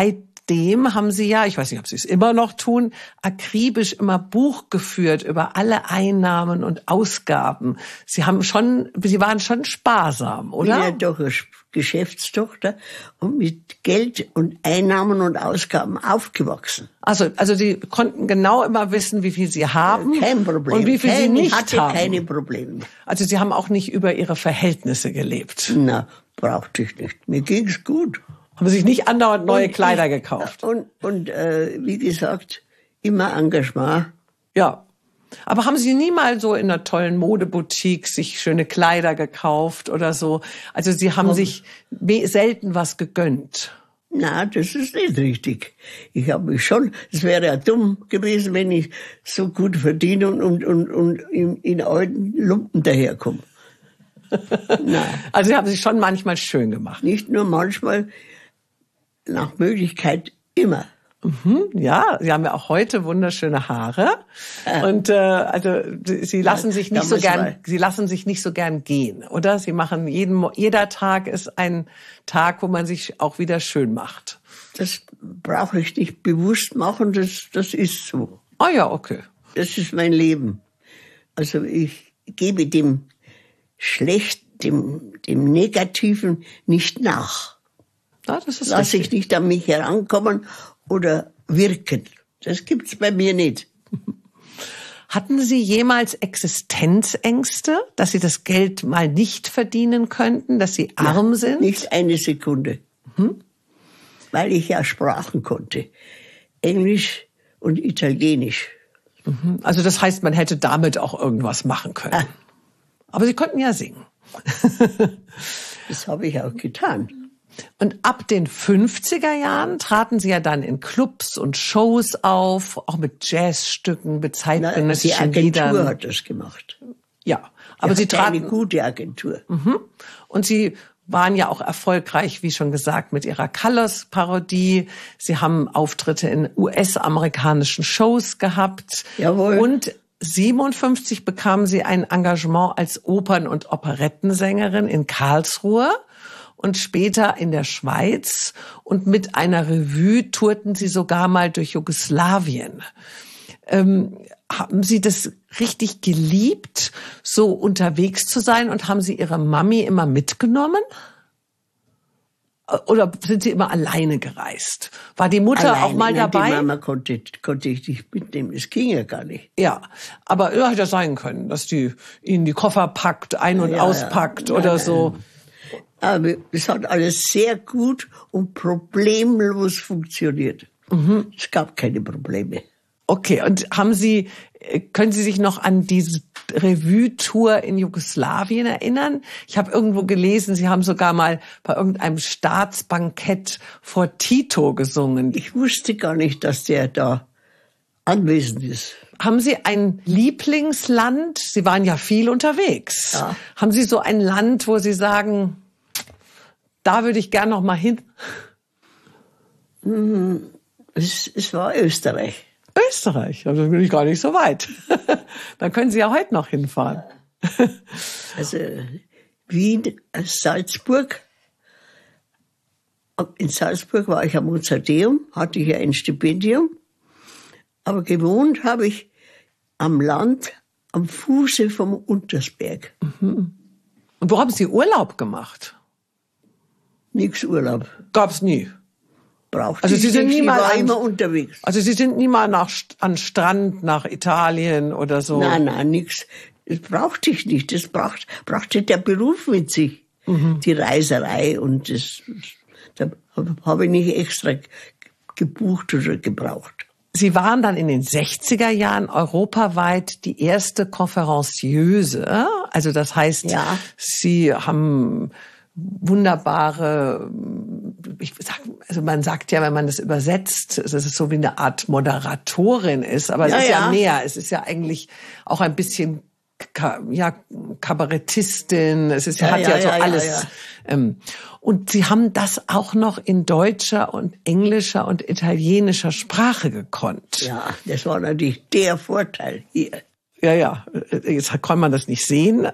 Seitdem haben sie ja, ich weiß nicht, ob sie es immer noch tun, akribisch immer Buch geführt über alle Einnahmen und Ausgaben. Sie haben schon, sie waren schon sparsam, oder? Ich bin ja doch eine Geschäftstochter und mit Geld und Einnahmen und Ausgaben aufgewachsen. Also, also Sie konnten genau immer wissen, wie viel Sie haben. Kein Problem. Und wie viel Kein, Sie nicht ich hatte haben. keine Probleme. Also Sie haben auch nicht über Ihre Verhältnisse gelebt. Na, brauchte ich nicht. Mir ging's gut. Haben sich nicht andauernd neue und Kleider ich, gekauft. Und, und äh, wie gesagt, immer Engagement. Ja. Aber haben Sie nie mal so in einer tollen Modeboutique sich schöne Kleider gekauft oder so? Also Sie haben um, sich selten was gegönnt. Na, das ist nicht richtig. Ich habe mich schon, es wäre ja dumm gewesen, wenn ich so gut verdiene und, und, und, und in, in alten Lumpen daherkomme. Also Sie haben sich schon manchmal schön gemacht. Nicht nur manchmal, nach Möglichkeit immer. Mhm, ja, Sie haben ja auch heute wunderschöne Haare ah. und äh, also Sie lassen sich nicht so gern, mal. Sie lassen sich nicht so gern gehen, oder? Sie machen jeden, jeder Tag ist ein Tag, wo man sich auch wieder schön macht. Das brauche ich nicht bewusst machen, das das ist so. Ah ja, okay. Das ist mein Leben. Also ich gebe dem Schlecht, dem dem Negativen nicht nach. Ja, das ist Lass ich nicht an mich herankommen oder wirken. Das gibt's bei mir nicht. Hatten Sie jemals Existenzängste, dass Sie das Geld mal nicht verdienen könnten, dass Sie arm Nein, sind? Nicht eine Sekunde. Mhm. Weil ich ja Sprachen konnte. Englisch und Italienisch. Mhm. Also das heißt, man hätte damit auch irgendwas machen können. Ah. Aber Sie konnten ja singen. Das habe ich auch getan. Und ab den fünfziger Jahren traten Sie ja dann in Clubs und Shows auf, auch mit Jazzstücken, mit zeitgenössischen Liedern. Die Agentur hat das gemacht. Ja, aber Sie traten eine gute Agentur. Mhm. Und Sie waren ja auch erfolgreich, wie schon gesagt, mit Ihrer Colors-Parodie. Sie haben Auftritte in U S-amerikanischen Shows gehabt. Jawohl. Und neunzehnhundertsiebenundfünfzig bekam sie ein Engagement als Opern- und Operettensängerin in Karlsruhe und später in der Schweiz. Und mit einer Revue tourten sie sogar mal durch Jugoslawien. Ähm, haben Sie das richtig geliebt, so unterwegs zu sein? Und haben Sie Ihre Mami immer mitgenommen? Oder sind Sie immer alleine gereist? War die Mutter alleine, auch mal dabei? Die Mama konnte, konnte ich nicht mitnehmen, das ging ja gar nicht. Ja, aber ja, hätte ja sein können, dass die Ihnen die Koffer packt, ein- und ja, auspackt ja. oder nein, so. Nein. Aber es hat alles sehr gut und problemlos funktioniert. Mhm. Es gab keine Probleme. Okay, und haben Sie, können Sie sich noch an diese Revue-Tour in Jugoslawien erinnern? Ich habe irgendwo gelesen, Sie haben sogar mal bei irgendeinem Staatsbankett vor Tito gesungen. Ich wusste gar nicht, dass der da anwesend ist. Haben Sie ein Lieblingsland? Sie waren ja viel unterwegs. Ja. Haben Sie so ein Land, wo Sie sagen, da würde ich gern noch mal hin? Es, es war Österreich. Österreich, also bin ich gar nicht so weit. Dann können Sie ja heute noch hinfahren. Also Wien, Salzburg. In Salzburg war ich am Mozarteum, hatte ich ja ein Stipendium. Aber gewohnt habe ich am Land, am Fuße vom Untersberg. Mhm. Und wo haben Sie Urlaub gemacht? Nix Urlaub. Gab's nie. Brauchte also Sie ich sind nicht, nie ich mal war an, immer unterwegs. Also Sie sind nie mal nach an Strand nach Italien oder so. Nein, nein, nix. Das brauchte ich nicht. Das bracht, brachte der Beruf mit sich. Mhm. Die Reiserei und das, da habe ich nicht extra gebucht oder gebraucht. Sie waren dann in den sechziger Jahren europaweit die erste Konferencieuse. Also das heißt, ja. Sie haben wunderbare, ich sag, also man sagt ja, wenn man das übersetzt, dass es so wie eine Art Moderatorin ist, aber es ja, ist ja, ja mehr. Es ist ja eigentlich auch ein bisschen ja Kabarettistin. Es ist ja, hat ja, ja so ja, alles. Ja, ja. Und Sie haben das auch noch in deutscher und englischer und italienischer Sprache gekonnt. Ja, das war natürlich der Vorteil hier. Ja, ja, jetzt kann man das nicht sehen.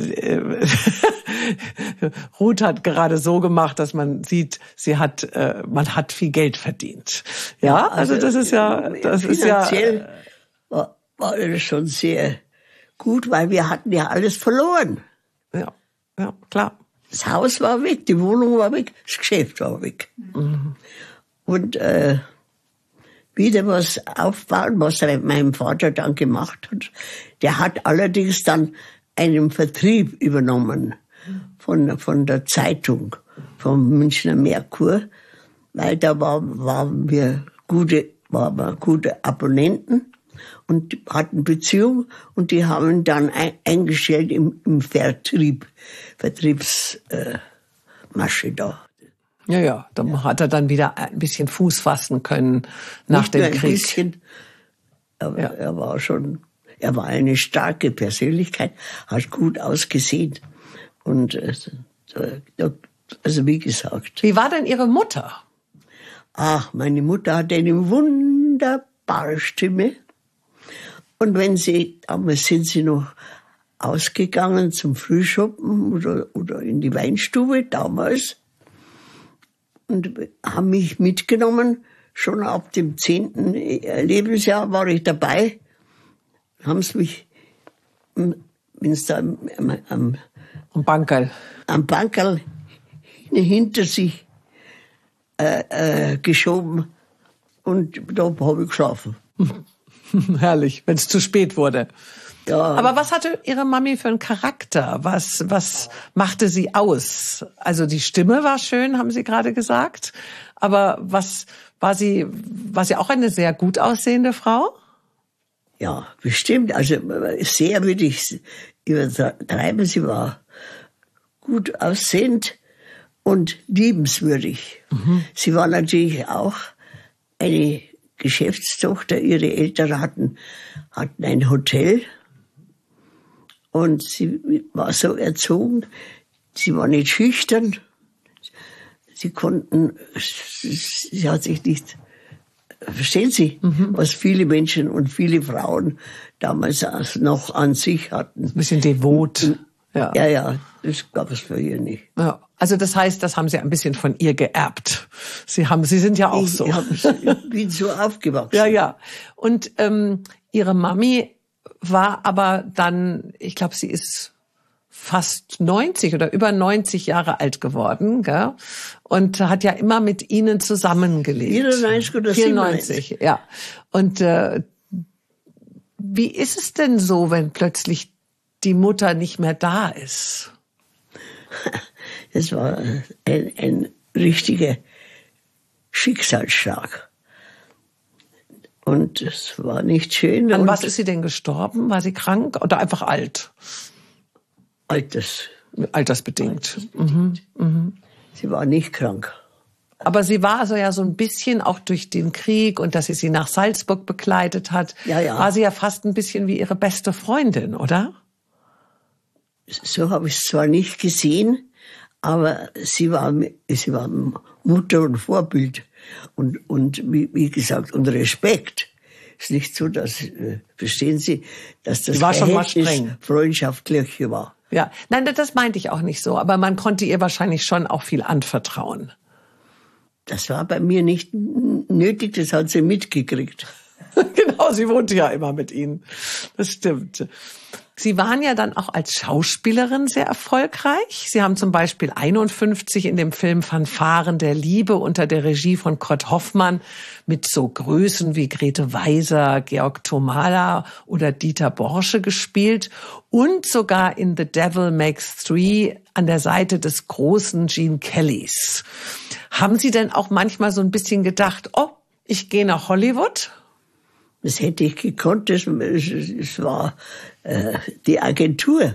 Ruth hat gerade so gemacht, dass man sieht, sie hat, man hat viel Geld verdient. Ja, also, also das ist ja, das ist ja. Finanziell war, war das schon sehr gut, weil wir hatten ja alles verloren. Ja, ja, klar. Das Haus war weg, die Wohnung war weg, das Geschäft war weg. Mhm. Und äh, wieder was aufbauen, was mein Vater dann gemacht hat. Der hat allerdings dann einen Vertrieb übernommen von, von der Zeitung, vom Münchner Merkur, weil da war, waren wir gute, waren wir gute Abonnenten und hatten Beziehung und die haben dann ein, eingestellt im, im Vertrieb, Vertriebsmasche äh, da. Ja, ja, dann ja. hat er dann wieder ein bisschen Fuß fassen können nach Nicht dem nur ein Krieg. Bisschen, aber ja. er war schon, er war eine starke Persönlichkeit, hat gut ausgesehen. Und also wie gesagt. Wie war denn Ihre Mutter? Ach, meine Mutter hatte eine wunderbare Stimme. Und wenn sie, damals sind sie noch ausgegangen zum Frühschoppen oder, oder in die Weinstube damals. Und haben mich mitgenommen. Schon ab dem zehnten Lebensjahr war ich dabei. Haben sie mich, wenn es da am, am, am Bankerl, am Bankerl hinter sich äh, äh, geschoben. Und da habe ich geschlafen. Herrlich, wenn es zu spät wurde. Ja. Aber was hatte Ihre Mami für einen Charakter? Was, was machte sie aus? Also die Stimme war schön, haben Sie gerade gesagt. Aber was war sie? War sie auch eine sehr gut aussehende Frau? Ja, bestimmt. Also sehr würde ich übertreiben. Sie war gut aussehend und liebenswürdig. Mhm. Sie war natürlich auch eine Geschäftstochter. Ihre Eltern hatten, hatten ein Hotel. Und sie war so erzogen, sie war nicht schüchtern. Sie konnten, sie hat sich nicht verstehen Sie, mhm. was viele Menschen und viele Frauen damals noch an sich hatten. Ein bisschen devot. Ja, ja, ja, das gab es früher nicht. Ja. Also das heißt, das haben Sie ein bisschen von ihr geerbt. Sie haben, Sie sind ja auch ich so. Ich bin so aufgewachsen. Ja, ja. Und ähm, Ihre Mami war aber dann, ich glaube, sie ist fast neunzig oder über neunzig Jahre alt geworden, gell? Und hat ja immer mit Ihnen zusammengelebt. vierundneunzig oder vierundneunzig, ja. Und äh, wie ist es denn so, wenn plötzlich die Mutter nicht mehr da ist? Das war ein, ein richtiger Schicksalsschlag. Und es war nicht schön. An was ist sie denn gestorben? War sie krank oder einfach alt? Alters. Altersbedingt. Altersbedingt. Mhm, mhm. Sie war nicht krank. Aber sie war also ja so ein bisschen auch durch den Krieg und dass sie sie nach Salzburg begleitet hat, ja, ja. war sie ja fast ein bisschen wie ihre beste Freundin, oder? So habe ich es zwar nicht gesehen, aber sie war, sie war Mutter und Vorbild. Und, und wie, wie gesagt, und Respekt. Es ist nicht so, dass, äh, verstehen Sie, dass das war schon mal Verhältnis streng. freundschaftlich war. Ja, nein, das meinte ich auch nicht so. Aber man konnte ihr wahrscheinlich schon auch viel anvertrauen. Das war bei mir nicht nötig, das hat sie mitgekriegt. Genau, sie wohnte ja immer mit Ihnen. Das stimmt. Sie waren ja dann auch als Schauspielerin sehr erfolgreich. Sie haben zum Beispiel einundfünfzig in dem Film Fanfaren der Liebe unter der Regie von Kurt Hoffmann mit so Größen wie Grete Weiser, Georg Thomala oder Dieter Borsche gespielt und sogar in The Devil Makes Three an der Seite des großen Gene Kellys. Haben Sie denn auch manchmal so ein bisschen gedacht, oh, ich gehe nach Hollywood? Das hätte ich gekonnt. Es war äh, die Agentur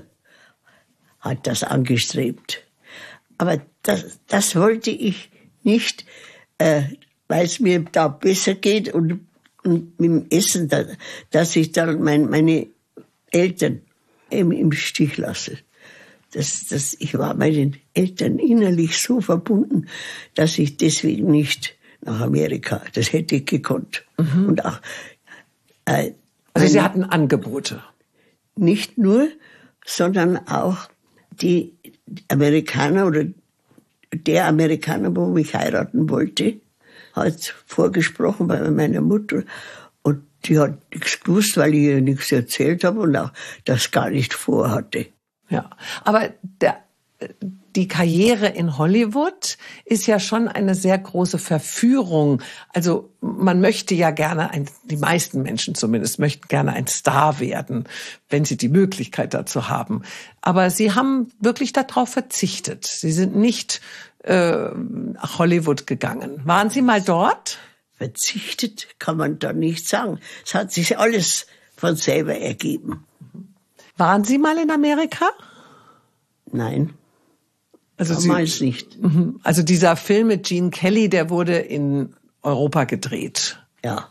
hat das angestrebt. Aber das, das wollte ich nicht, äh, weil es mir da besser geht und, und mit dem Essen, da, dass ich dann mein, meine Eltern im, im Stich lasse. Das, das, ich war meinen Eltern innerlich so verbunden, dass ich deswegen nicht nach Amerika, das hätte ich gekonnt. Mhm. Und auch Äh, also Sie hatten Angebote? Nicht nur, sondern auch die Amerikaner oder der Amerikaner, wo mich heiraten wollte, hat vorgesprochen bei meiner Mutter und die hat nichts gewusst, weil ich ihr nichts erzählt habe und auch das gar nicht vorhatte. Ja, aber der Die Karriere in Hollywood ist ja schon eine sehr große Verführung. Also man möchte ja gerne, ein, die meisten Menschen zumindest, möchten gerne ein Star werden, wenn sie die Möglichkeit dazu haben. Aber Sie haben wirklich darauf verzichtet. Sie sind nicht äh, nach Hollywood gegangen. Waren Sie mal dort? Verzichtet kann man da nicht sagen. Es hat sich alles von selber ergeben. Waren Sie mal in Amerika? Nein. Also damals Sie, nicht. Also dieser Film mit Gene Kelly, der wurde in Europa gedreht. Ja.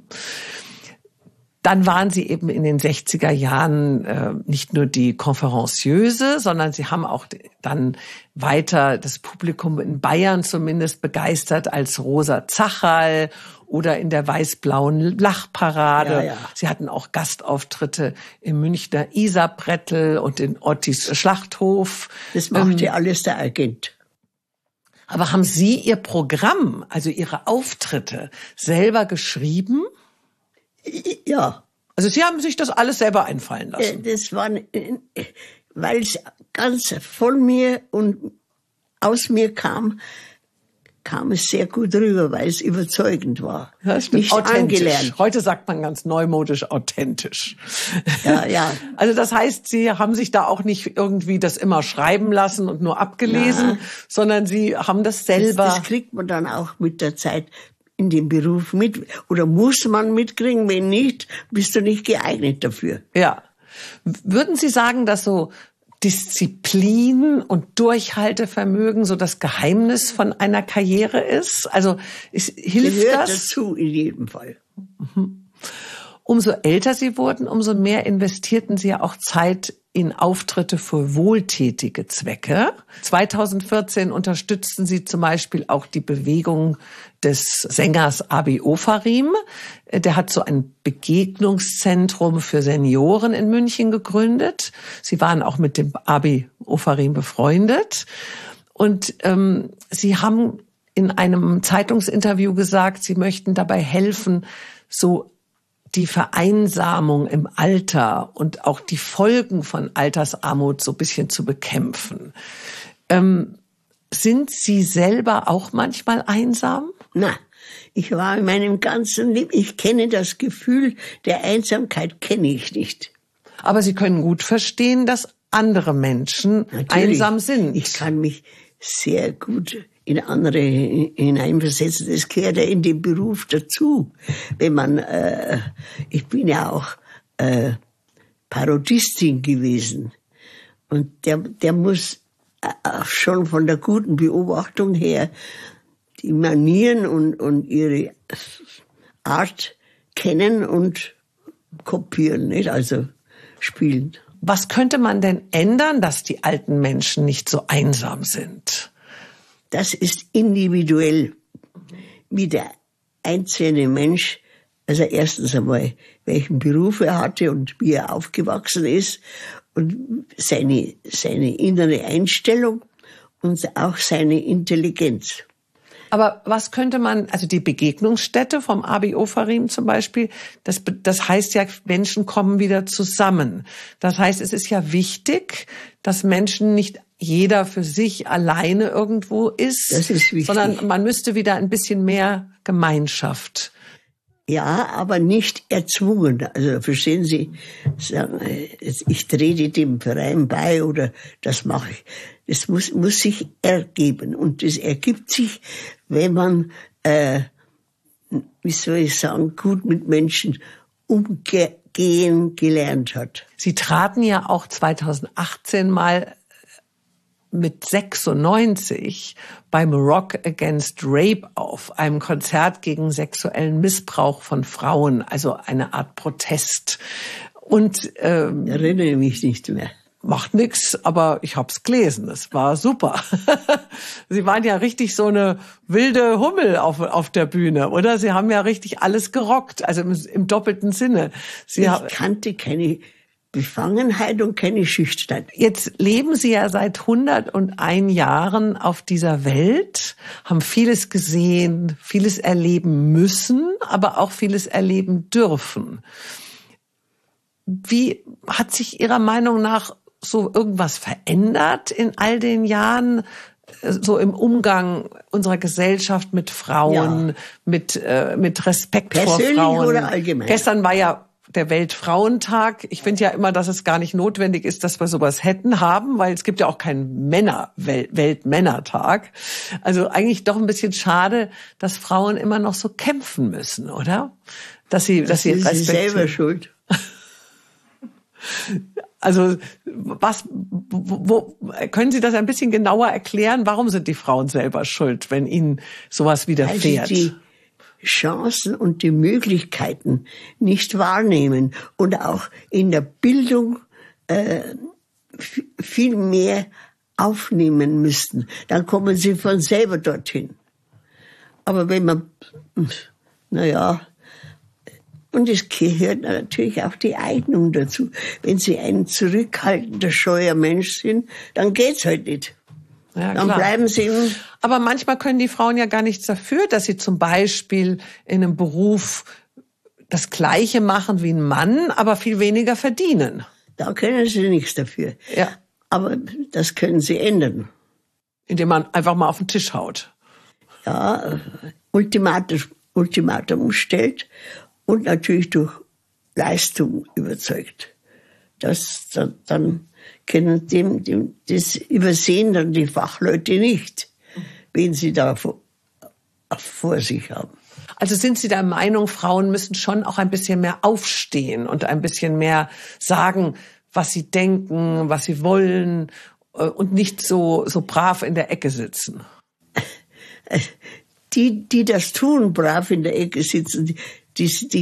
Dann waren Sie eben in den sechziger Jahren äh, nicht nur die Konferencieuse, sondern Sie haben auch dann weiter das Publikum in Bayern zumindest begeistert als Rosa Zacherl oder in der weiß-blauen Lachparade. Ja, ja. Sie hatten auch Gastauftritte im Münchner Isarbrettel und in Ottis Schlachthof. Das machte ähm, alles der Agent. Aber haben Sie Ihr Programm, also Ihre Auftritte, selber geschrieben? Ja. Also Sie haben sich das alles selber einfallen lassen? Das war, weil es ganz von mir und aus mir kam, kam es sehr gut rüber, weil es überzeugend war. Ja, stimmt. Nicht authentisch. Angelernt. Heute sagt man ganz neumodisch authentisch. Ja, ja. Also das heißt, Sie haben sich da auch nicht irgendwie das immer schreiben lassen und nur abgelesen, Na, sondern Sie haben das selber. Das, das kriegt man dann auch mit der Zeit in dem Beruf mit. Oder muss man mitkriegen, wenn nicht, bist du nicht geeignet dafür. Ja. Würden Sie sagen, dass so Disziplin und Durchhaltevermögen so das Geheimnis von einer Karriere ist? Also ist, hilft Gehört das? dazu in jedem Fall. Umso älter Sie wurden, umso mehr investierten Sie ja auch Zeit in Auftritte für wohltätige Zwecke. zweitausendvierzehn unterstützten Sie zum Beispiel auch die Bewegung des Sängers Abi Ofarim. Der hat so ein Begegnungszentrum für Senioren in München gegründet. Sie waren auch mit dem Abi Ofarim befreundet. Und ähm, Sie haben in einem Zeitungsinterview gesagt, Sie möchten dabei helfen, so die Vereinsamung im Alter und auch die Folgen von Altersarmut so ein bisschen zu bekämpfen. Ähm, sind Sie selber auch manchmal einsam? Na, ich war in meinem ganzen Leben, ich kenne das Gefühl der Einsamkeit, kenne ich nicht. Aber Sie können gut verstehen, dass andere Menschen Natürlich. einsam sind. Ich kann mich sehr gut in andere hineinversetzen. Das gehört ja in den Beruf dazu. Wenn man, äh, ich bin ja auch äh, Parodistin gewesen. Und der, der muss auch schon von der guten Beobachtung her die Manieren und, und ihre Art kennen und kopieren, nicht? Also spielen. Was könnte man denn ändern, dass die alten Menschen nicht so einsam sind? Das ist individuell, wie der einzelne Mensch, also erstens einmal, welchen Beruf er hatte und wie er aufgewachsen ist und seine, seine innere Einstellung und auch seine Intelligenz. Aber was könnte man, also die Begegnungsstätte vom Abi Ofarim zum Beispiel, das, das heißt ja, Menschen kommen wieder zusammen. Das heißt, es ist ja wichtig, dass Menschen nicht jeder für sich alleine irgendwo ist, das ist wichtig. Sondern man müsste wieder ein bisschen mehr Gemeinschaft. Ja, aber nicht erzwungen. Also verstehen Sie, sagen, ich trete dem Verein bei oder das mache ich. Das muss, muss sich ergeben. Und das ergibt sich, wenn man, äh, wie soll ich sagen, gut mit Menschen umgehen gelernt hat. Sie traten ja auch zweitausendachtzehn mal mit sechsundneunzig beim Rock Against Rape auf, einem Konzert gegen sexuellen Missbrauch von Frauen, also eine Art Protest. Und ähm, ich erinnere mich nicht mehr. Macht nix, aber ich hab's gelesen. Es war super. Sie waren ja richtig so eine wilde Hummel auf, auf der Bühne, oder? Sie haben ja richtig alles gerockt, also im, im doppelten Sinne. Sie ich ha- kannte keine Befangenheit und keine Schüchternheit. Jetzt leben Sie ja seit hunderteins Jahren auf dieser Welt, haben vieles gesehen, vieles erleben müssen, aber auch vieles erleben dürfen. Wie hat sich Ihrer Meinung nach so irgendwas verändert in all den Jahren, so im Umgang unserer Gesellschaft mit Frauen, ja. mit, äh, mit Respekt Persönlich vor Frauen? Oder allgemein? Gestern war ja der Weltfrauentag. Ich finde ja immer, dass es gar nicht notwendig ist, dass wir sowas hätten haben, weil es gibt ja auch keinen Männer Weltmännertag. Also eigentlich doch ein bisschen schade, dass Frauen immer noch so kämpfen müssen, oder? Dass sie, dass das sie ist sie selber schuld. Also was, wo, wo, können Sie das ein bisschen genauer erklären? Warum sind die Frauen selber schuld, wenn ihnen sowas widerfährt? Also die Chancen und die Möglichkeiten nicht wahrnehmen und auch in der Bildung äh, f- viel mehr aufnehmen müssten. Dann kommen sie von selber dorthin. Aber wenn man, naja, und es gehört natürlich auch die Eignung dazu. Wenn Sie ein zurückhaltender, scheuer Mensch sind, dann geht's halt nicht. Ja, dann klar. bleiben Sie im Aber manchmal können die Frauen ja gar nichts dafür, dass sie zum Beispiel in einem Beruf das Gleiche machen wie ein Mann, aber viel weniger verdienen. Da können Sie nichts dafür. Ja. Aber das können Sie ändern. Indem man einfach mal auf den Tisch haut. Ja, Ultimatum, Ultimatum stellt und natürlich durch Leistung überzeugt. Das, dann, dann können dem, dem, das übersehen dann die Fachleute nicht, wen sie da vor, vor sich haben. Also sind Sie der Meinung, Frauen müssen schon auch ein bisschen mehr aufstehen und ein bisschen mehr sagen, was sie denken, was sie wollen und nicht so, so brav in der Ecke sitzen? Die, die das tun, brav in der Ecke sitzen, die, die, die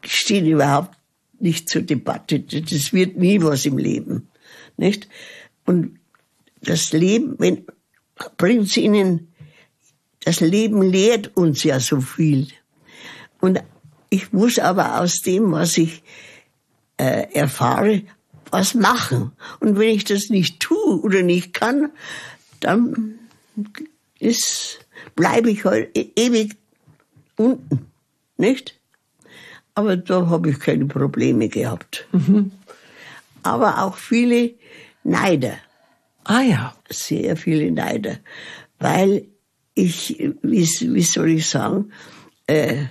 steht überhaupt nicht zur Debatte. Das wird nie was im Leben, nicht? Und das Leben, wenn, bringt Ihnen, das Leben lehrt uns ja so viel. Und ich muss aber aus dem, was ich äh, erfahre, was machen. Und wenn ich das nicht tue oder nicht kann, dann ist, bleibe ich halt ewig unten, nicht? Aber da habe ich keine Probleme gehabt. Mhm. Aber auch viele Neider. Ah ja. Sehr viele Neider. Weil ich, wie, wie soll ich sagen, äh,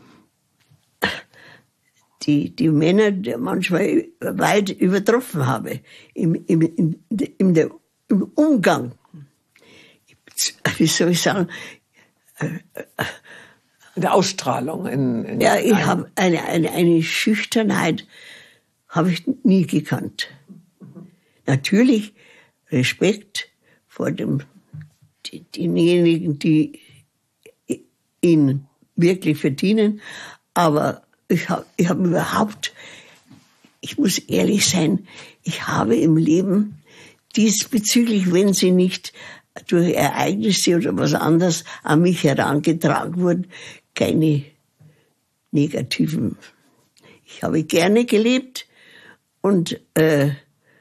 die, die Männer manchmal weit übertroffen habe im, im, im, im, der, im Umgang. Wie soll ich sagen? In der Ausstrahlung. In, in ja, ich habe eine, eine, eine Schüchternheit habe ich nie gekannt. Natürlich Respekt vor dem, die, denjenigen, die ihn wirklich verdienen, aber ich habe ich hab überhaupt, ich muss ehrlich sein, ich habe im Leben diesbezüglich, wenn sie nicht durch Ereignisse oder was anderes an mich herangetragen wurden, keine negativen. Ich habe gerne gelebt und äh,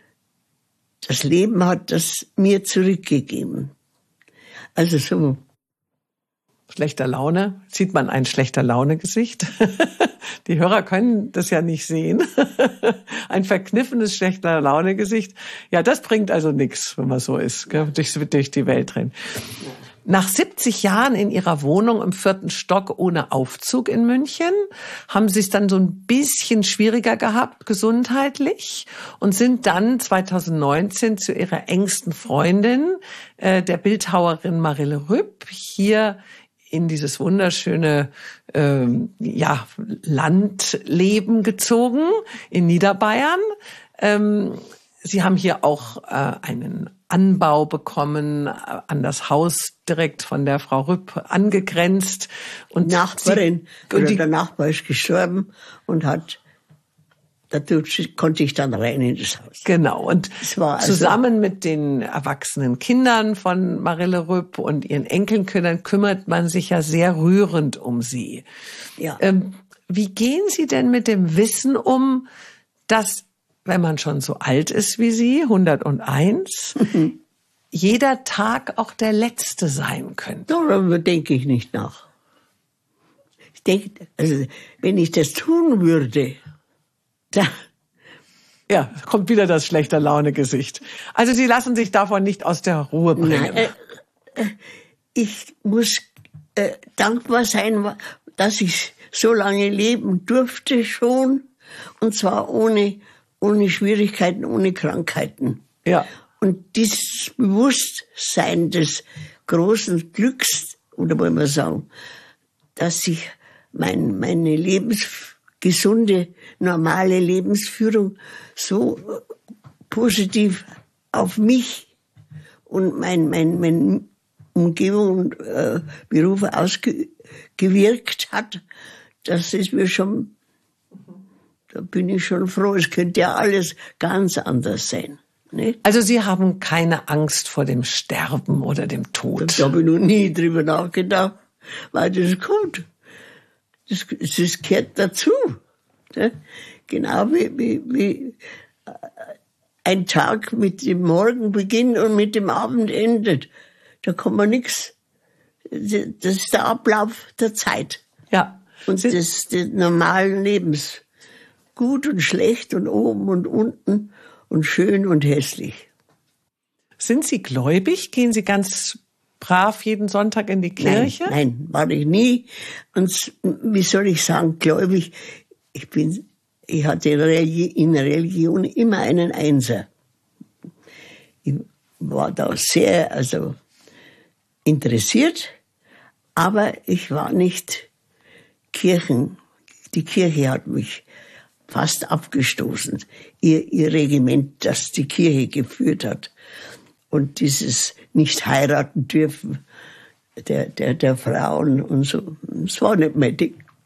das Leben hat das mir zurückgegeben. Also so. Schlechter Laune? Sieht man ein schlechter Laune-Gesicht? Die Hörer können das ja nicht sehen. Ein verkniffenes schlechter Laune-Gesicht. Ja, das bringt also nichts, wenn man so ist, gell? Durch, durch die Welt rennen. Nach siebzig Jahren in Ihrer Wohnung im vierten Stock ohne Aufzug in München haben Sie es dann so ein bisschen schwieriger gehabt, gesundheitlich, und sind dann zweitausendneunzehn zu Ihrer engsten Freundin, äh, der Bildhauerin Marille Rüpp, hier in dieses wunderschöne ähm, ja, Landleben gezogen, in Niederbayern. Ähm, Sie haben hier auch äh, einen Anbau bekommen, an das Haus direkt von der Frau Rüpp angegrenzt. Und Nachbarin, sie, und die, der Nachbar ist gestorben und hat, dadurch konnte ich dann rein in das Haus. Genau, und also, zusammen mit den erwachsenen Kindern von Marille Rüpp und ihren Enkelkindern kümmert man sich ja sehr rührend um sie. Ja. Ähm, wie gehen Sie denn mit dem Wissen um, dass, wenn man schon so alt ist wie Sie, hunderteins, mhm. jeder Tag auch der letzte sein könnte? Darüber denke ich nicht nach. Ich denke, also, wenn ich das tun würde, dann... Ja, kommt wieder das schlechte Laune-Gesicht. Also Sie lassen sich davon nicht aus der Ruhe bringen. Nein, äh, ich muss äh, dankbar sein, dass ich so lange leben durfte schon, und zwar ohne... ohne Schwierigkeiten, ohne Krankheiten. Ja. Und dieses Bewusstsein des großen Glücks, oder wollen wir sagen, dass ich mein, meine lebensgesunde, normale Lebensführung so positiv auf mich und mein, mein, meine Umgebung und äh, Berufe ausgewirkt hat, das ist mir schon... Da bin ich schon froh. Es könnte ja alles ganz anders sein. Nicht? Also Sie haben keine Angst vor dem Sterben oder dem Tod? Da habe ich noch nie drüber nachgedacht, weil das kommt. Das, das gehört dazu. Ne? Genau wie, wie, wie ein Tag mit dem Morgen beginnt und mit dem Abend endet. Da kann man nichts. Das ist der Ablauf der Zeit. Ja. Und Sie des, des normalen Lebens. Gut und schlecht und oben und unten und schön und hässlich. Sind Sie gläubig? Gehen Sie ganz brav jeden Sonntag in die Kirche? Nein, nein, war ich nie. Und wie soll ich sagen, gläubig? Ich bin, ich hatte in Religion immer einen Einser. Ich war da sehr, also interessiert, aber ich war nicht Kirchen. Die Kirche hat mich fast abgestoßen. Ihr, ihr Regiment, das die Kirche geführt hat. Und dieses nicht heiraten dürfen der, der, der Frauen und so. Das war nicht mein Ding.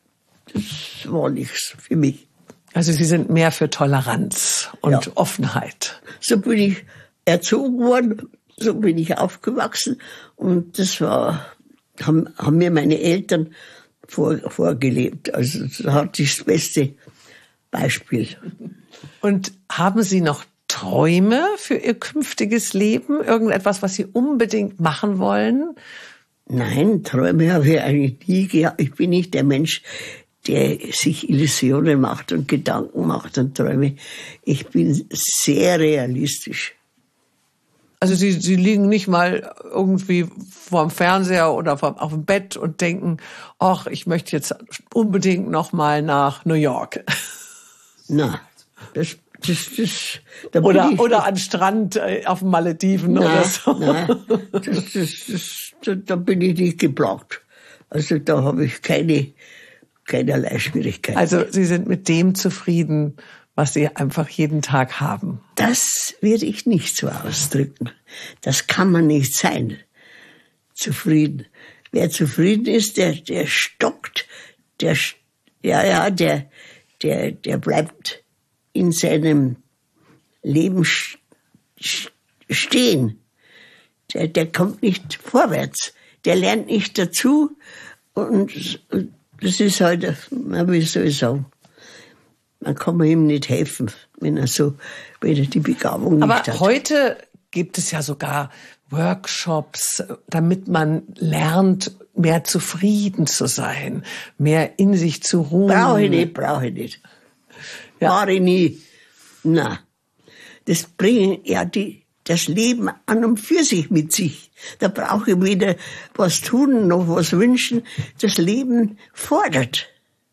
das war nichts für mich. Also Sie sind mehr für Toleranz und ja. Offenheit. So bin ich erzogen worden, so bin ich aufgewachsen und das war, haben, haben mir meine Eltern vor, vorgelebt. Also das hatte ich das beste Beispiel. Und haben Sie noch Träume für Ihr künftiges Leben? Irgendetwas, was Sie unbedingt machen wollen? Nein, Träume habe ich eigentlich nie gehabt. Ich bin nicht der Mensch, der sich Illusionen macht und Gedanken macht und Träume. Ich bin sehr realistisch. Also Sie, Sie liegen nicht mal irgendwie vorm Fernseher oder vom, auf dem Bett und denken, ach, ich möchte jetzt unbedingt noch mal nach New York. Na, das, das, das, da oder bin ich, oder an Strand äh, auf den Malediven na, oder so. Na, das, das, das, da, da bin ich nicht geplagt. Also da habe ich keine keinerlei Schwierigkeiten. Also Sie sind mit dem zufrieden, was Sie einfach jeden Tag haben? Das würde ich nicht so ausdrücken. Das kann man nicht sein. Zufrieden. Wer zufrieden ist, der, der stockt, der, ja, ja, der, der, der bleibt in seinem Leben stehen. Der, der kommt nicht vorwärts. Der lernt nicht dazu. Und, und das ist halt, wie soll ich sagen, man kann ihm nicht helfen, wenn er so, wenn er die Begabung nicht Aber hat. Aber heute gibt es ja sogar Workshops, damit man lernt, mehr zufrieden zu sein, mehr in sich zu ruhen. Brauche ich nicht, brauche ich nicht. Ja. War ich nie. Na, das bringt ja die, das Leben an und für sich mit sich. Da brauche ich weder was tun, noch was wünschen. Das Leben fordert.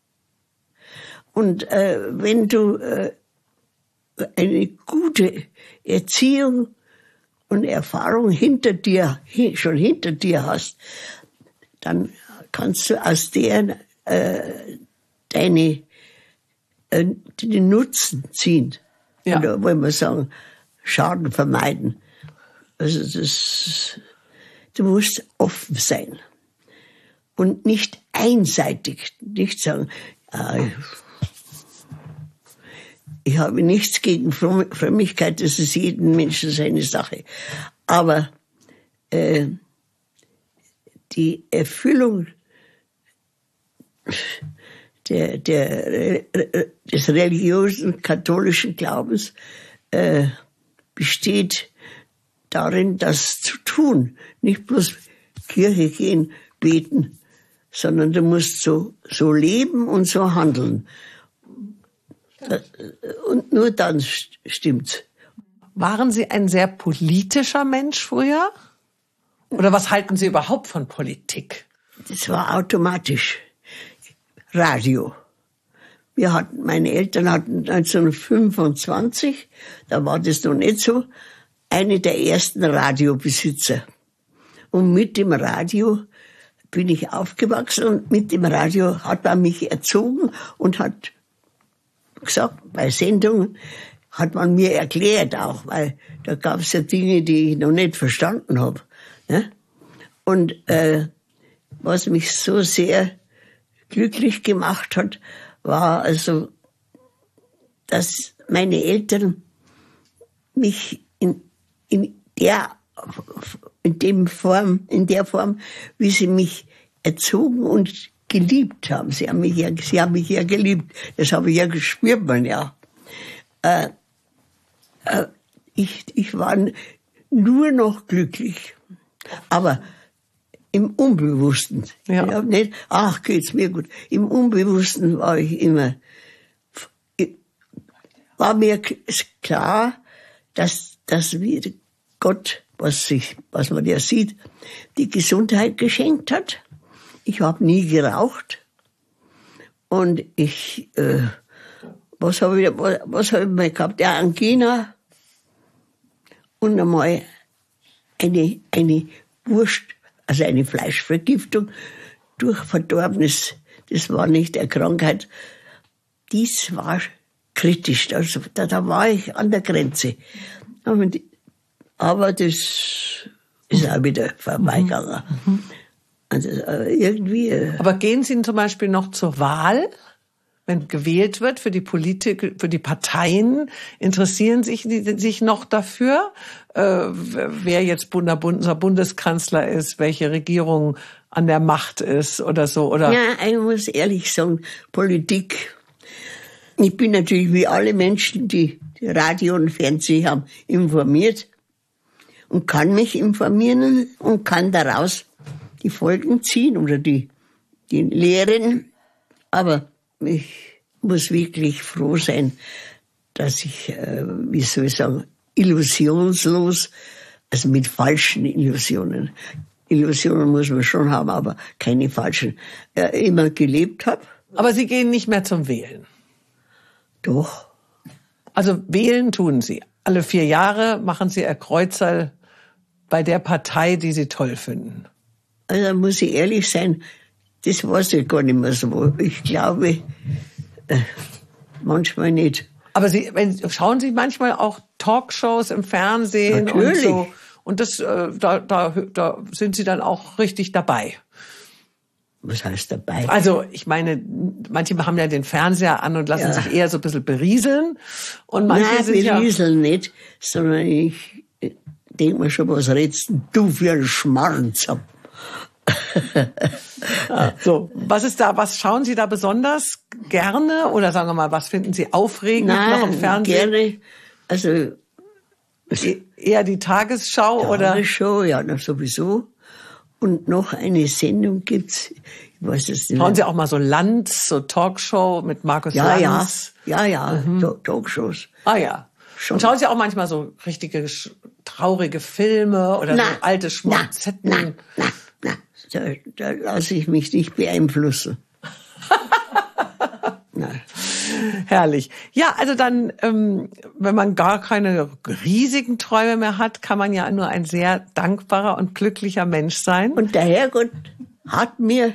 Und äh, wenn du äh, eine gute Erziehung und Erfahrung hinter dir, schon hinter dir hast, dann kannst du aus der äh, deine äh, den Nutzen ziehen. Ja. Oder wollen wir sagen, Schaden vermeiden. Also das, du musst offen sein und nicht einseitig, nicht sagen, äh, ich habe nichts gegen Frömmigkeit, das ist jedem Menschen seine Sache. Aber äh, die Erfüllung der, der, des religiösen katholischen Glaubens äh, besteht darin, das zu tun. Nicht bloß Kirche gehen, beten, sondern du musst so, so leben und so handeln. Und nur dann stimmt's. Waren Sie ein sehr politischer Mensch früher? Oder was halten Sie überhaupt von Politik? Das war automatisch. Radio. Wir hatten, meine Eltern hatten neunzehnhundertfünfundzwanzig, da war das noch nicht so, eine der ersten Radiobesitzer. Und mit dem Radio bin ich aufgewachsen und mit dem Radio hat man mich erzogen und hat gesagt, bei Sendungen hat man mir erklärt auch, weil da gab es ja Dinge, die ich noch nicht verstanden habe. Ne? Und äh, was mich so sehr glücklich gemacht hat, war also, dass meine Eltern mich in, in der in dem Form, in der Form, wie sie mich erzogen und geliebt haben. Sie haben mich ja, sie haben mich ja geliebt. Das habe ich ja gespürt, man ja. Äh, äh, ich, ich war nur noch glücklich. Aber im Unbewussten. Ja. Ich hab nicht, ach, geht's mir gut. Im Unbewussten war ich immer, war mir klar, dass, dass wir Gott, was sich, was man ja sieht, die Gesundheit geschenkt hat. Ich habe nie geraucht. Und ich, äh, was habe ich, was, was habe ich mal gehabt? Ja, Angina. Und einmal eine, eine Wurst, also eine Fleischvergiftung durch Verdorbenes. Das war nicht eine Krankheit. Dies war kritisch. Also, da, da war ich an der Grenze. Aber das ist auch wieder vorbeigegangen. Mhm. Also irgendwie. Aber gehen Sie zum Beispiel noch zur Wahl? wenn gewählt wird für die Politik, für die Parteien, interessieren sich die sich noch dafür, äh, wer jetzt unser Bundeskanzler ist, welche Regierung an der Macht ist oder so, oder? Ja, ich muss ehrlich sagen, Politik. Ich bin natürlich wie alle Menschen, die Radio und Fernsehen haben, informiert und kann mich informieren und kann daraus die Folgen ziehen oder die, die Lehren. Aber ich muss wirklich froh sein, dass ich, äh, wie soll ich sagen, illusionslos, also mit falschen Illusionen, Illusionen muss man schon haben, aber keine falschen, äh, immer gelebt habe. Aber Sie gehen nicht mehr zum Wählen? Doch. Also wählen tun Sie. Alle vier Jahre machen Sie Ihr Kreuzerl bei der Partei, die Sie toll finden. Also muss ich ehrlich sein, das weiß ich gar nicht mehr so. Ich glaube, äh, manchmal nicht. Aber Sie wenn, schauen Sie manchmal auch Talkshows im Fernsehen? Natürlich. Und so. Und das, äh, da, da, da sind Sie dann auch richtig dabei. Was heißt dabei? Also ich meine, manche haben ja den Fernseher an und lassen ja. sich eher so ein bisschen berieseln. Und manche Nein, sind berieseln ja nicht, sondern ich denke mir schon, was redst du für einen Schmarrn-Zapp? Ja, so, was ist da, was schauen Sie da besonders gerne? Oder sagen wir mal, was finden Sie aufregend Nein, noch im Fernsehen? Gerne, also eher die Tagesschau, ja, oder? Tagesschau, ja, na, sowieso. Und noch eine Sendung gibt's, ich weiß es nicht. Schauen Sie auch mal so Lanz, so Talkshow mit Markus ja, Lanz? Ja, ja, ja, mhm. Talkshows. Ah ja. Schon. Und schauen Sie auch manchmal so richtige traurige Filme oder na, so alte Schmonzetten? Na, na, na, da, da lasse ich mich nicht beeinflussen. Nein. Herrlich. Ja, also dann, ähm, wenn man gar keine riesigen Träume mehr hat, kann man ja nur ein sehr dankbarer und glücklicher Mensch sein. Und der Herrgott hat mir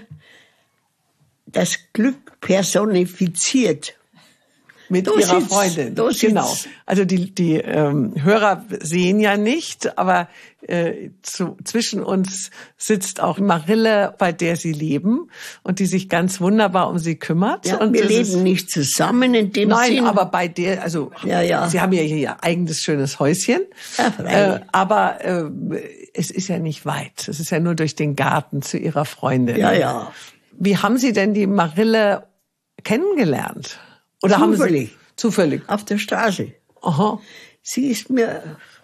das Glück personifiziert. Mit da ihrer sitzt, Freundin. Da genau. Also die, die ähm, Hörer sehen ja nicht, aber äh, zu, zwischen uns sitzt auch Marille, bei der sie leben und die sich ganz wunderbar um sie kümmert. Ja, und wir leben ist, nicht zusammen in dem nein, Sinn. Nein, aber bei der, also ja, ja. sie haben ja hier ihr eigenes schönes Häuschen. Ja, äh, aber äh, es ist ja nicht weit. Es ist ja nur durch den Garten zu ihrer Freundin. Ja, ja. Wie haben Sie denn die Marille kennengelernt? Oder zufällig. Haben Sie, zufällig. Auf der Straße. Aha. Sie ist mir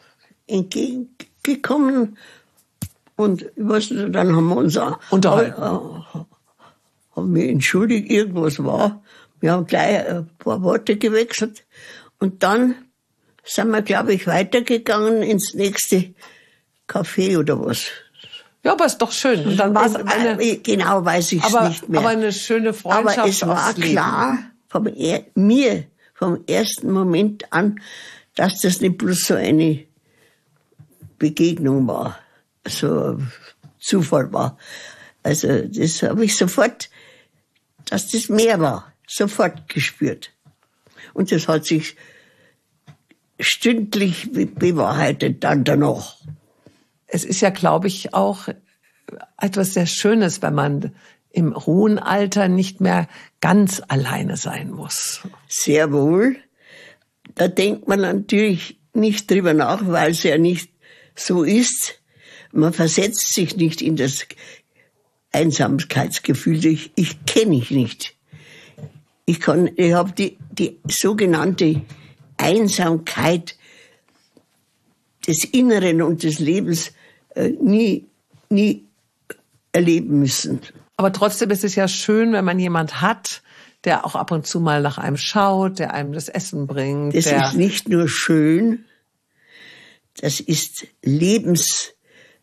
entgegengekommen und ich weiß nicht, dann haben wir uns unterhalten. Äh, haben wir entschuldigt, irgendwas war. Wir haben gleich ein paar Worte gewechselt und dann sind wir, glaube ich, weitergegangen ins nächste Café oder was. Ja, aber ist doch schön. Und dann war es eine, genau weiß ich es nicht mehr. Aber eine schöne Freundschaft. Aber es war klar, vom er, mir vom ersten Moment an, dass das nicht bloß so eine Begegnung war, so Zufall war. Also das habe ich sofort, dass das mehr war, sofort gespürt. Und das hat sich stündlich bewahrheitet dann danach. Es ist ja, glaube ich, auch etwas sehr Schönes, wenn man im hohen Alter nicht mehr ganz alleine sein muss. Sehr wohl. Da denkt man natürlich nicht drüber nach, weil es ja nicht so ist. Man versetzt sich nicht in das Einsamkeitsgefühl. Ich, ich kenne ich nicht. Ich kann, ich habe die, die sogenannte Einsamkeit des Inneren und des Lebens äh, nie, nie erleben müssen. Aber trotzdem ist es ja schön, wenn man jemand hat, der auch ab und zu mal nach einem schaut, der einem das Essen bringt. Das der ist nicht nur schön, das ist lebenserhaltend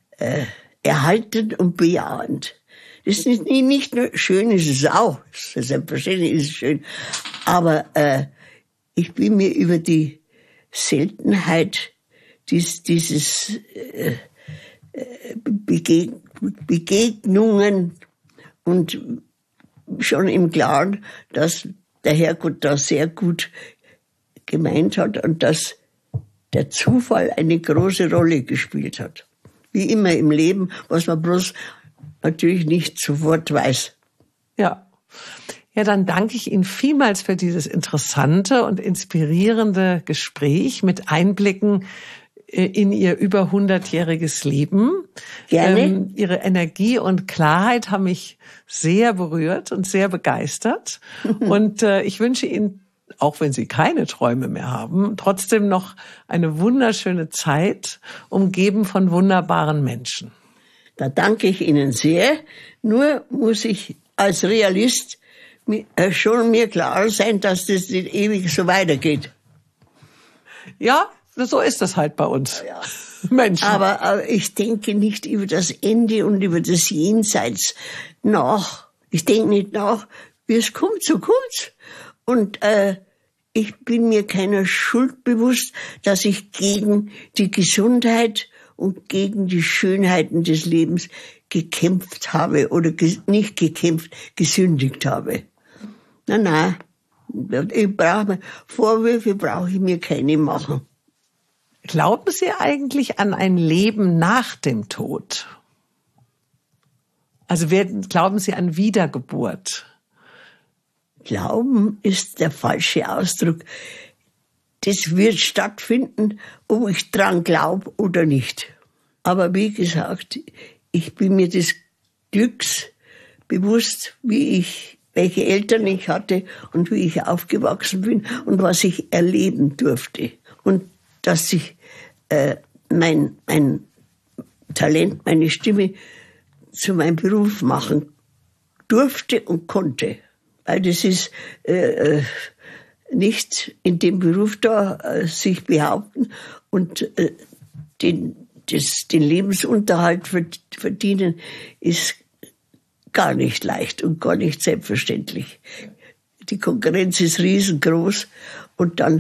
äh, und bejahend. Das ist nicht, nicht nur schön, es ist auch, selbstverständlich ist es schön, aber äh, ich bin mir über die Seltenheit dies, dieses äh, Begeg- Begegnungen und schon im Klaren, dass der Herrgott da sehr gut gemeint hat und dass der Zufall eine große Rolle gespielt hat. Wie immer im Leben, was man bloß natürlich nicht sofort weiß. Ja. Ja, dann danke ich Ihnen vielmals für dieses interessante und inspirierende Gespräch mit Einblicken in Ihr über hundertjähriges Leben. Gerne. Ähm, Ihre Energie und Klarheit haben mich sehr berührt und sehr begeistert. Und äh, ich wünsche Ihnen, auch wenn Sie keine Träume mehr haben, trotzdem noch eine wunderschöne Zeit, umgeben von wunderbaren Menschen. Da danke ich Ihnen sehr. Nur muss ich als Realist schon mir klar sein, dass das nicht ewig so weitergeht. Ja, so ist das halt bei uns ja. Menschen. Aber, aber ich denke nicht über das Ende und über das Jenseits nach. Ich denke nicht nach, wie es kommt, so kommt's. Und äh, ich bin mir keiner Schuld bewusst, dass ich gegen die Gesundheit und gegen die Schönheiten des Lebens gekämpft habe oder ge- nicht gekämpft, gesündigt habe. Nein, nein, ich brauche Vorwürfe brauche ich mir keine machen. Glauben Sie eigentlich an ein Leben nach dem Tod? Also werden, glauben Sie an Wiedergeburt? Glauben ist der falsche Ausdruck. Das wird stattfinden, ob ich dran glaube oder nicht. Aber wie gesagt, ich bin mir des Glücks bewusst, wie ich, welche Eltern ich hatte und wie ich aufgewachsen bin und was ich erleben durfte. Und dass ich äh, mein, mein Talent, meine Stimme zu meinem Beruf machen durfte und konnte. Weil das ist äh, nicht in dem Beruf da äh, sich behaupten und äh, den, das, den Lebensunterhalt verdienen ist gar nicht leicht und gar nicht selbstverständlich. Die Konkurrenz ist riesengroß und dann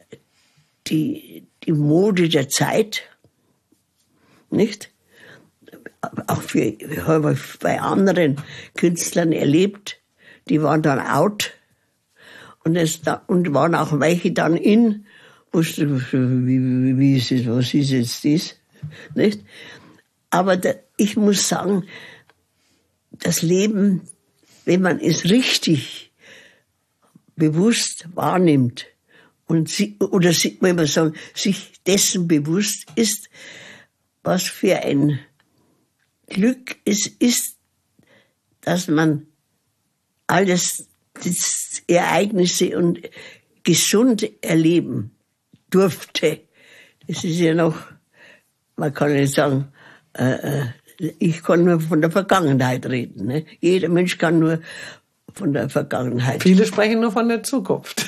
die, die Mode der Zeit, nicht? Auch für, habe ich bei anderen Künstlern erlebt, die waren dann out und, es, und waren auch welche dann in, wusste, wie, wie ist es, was ist jetzt das, nicht? Aber da, ich muss sagen, das Leben, wenn man es richtig bewusst wahrnimmt und sie, oder sie, wenn man sagen, sich dessen bewusst ist, was für ein Glück es ist, dass man alles, das Ereignisse und gesund erleben durfte. Das ist ja noch, man kann nicht sagen, äh, ich kann nur von der Vergangenheit reden. Ne? Jeder Mensch kann nur von der Vergangenheit. Viele sprechen nur von der Zukunft.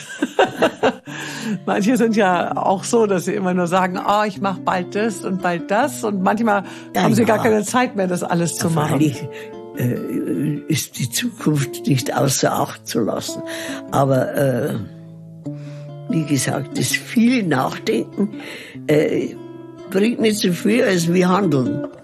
Manche sind ja auch so, dass sie immer nur sagen, oh, ich mache bald das und bald das. Und manchmal ja, haben sie ja gar keine Zeit mehr, das alles zu machen. Freilich äh, ist die Zukunft nicht außer Acht zu lassen. Aber äh, wie gesagt, das viel Nachdenken äh, bringt nicht so viel, als wir handeln.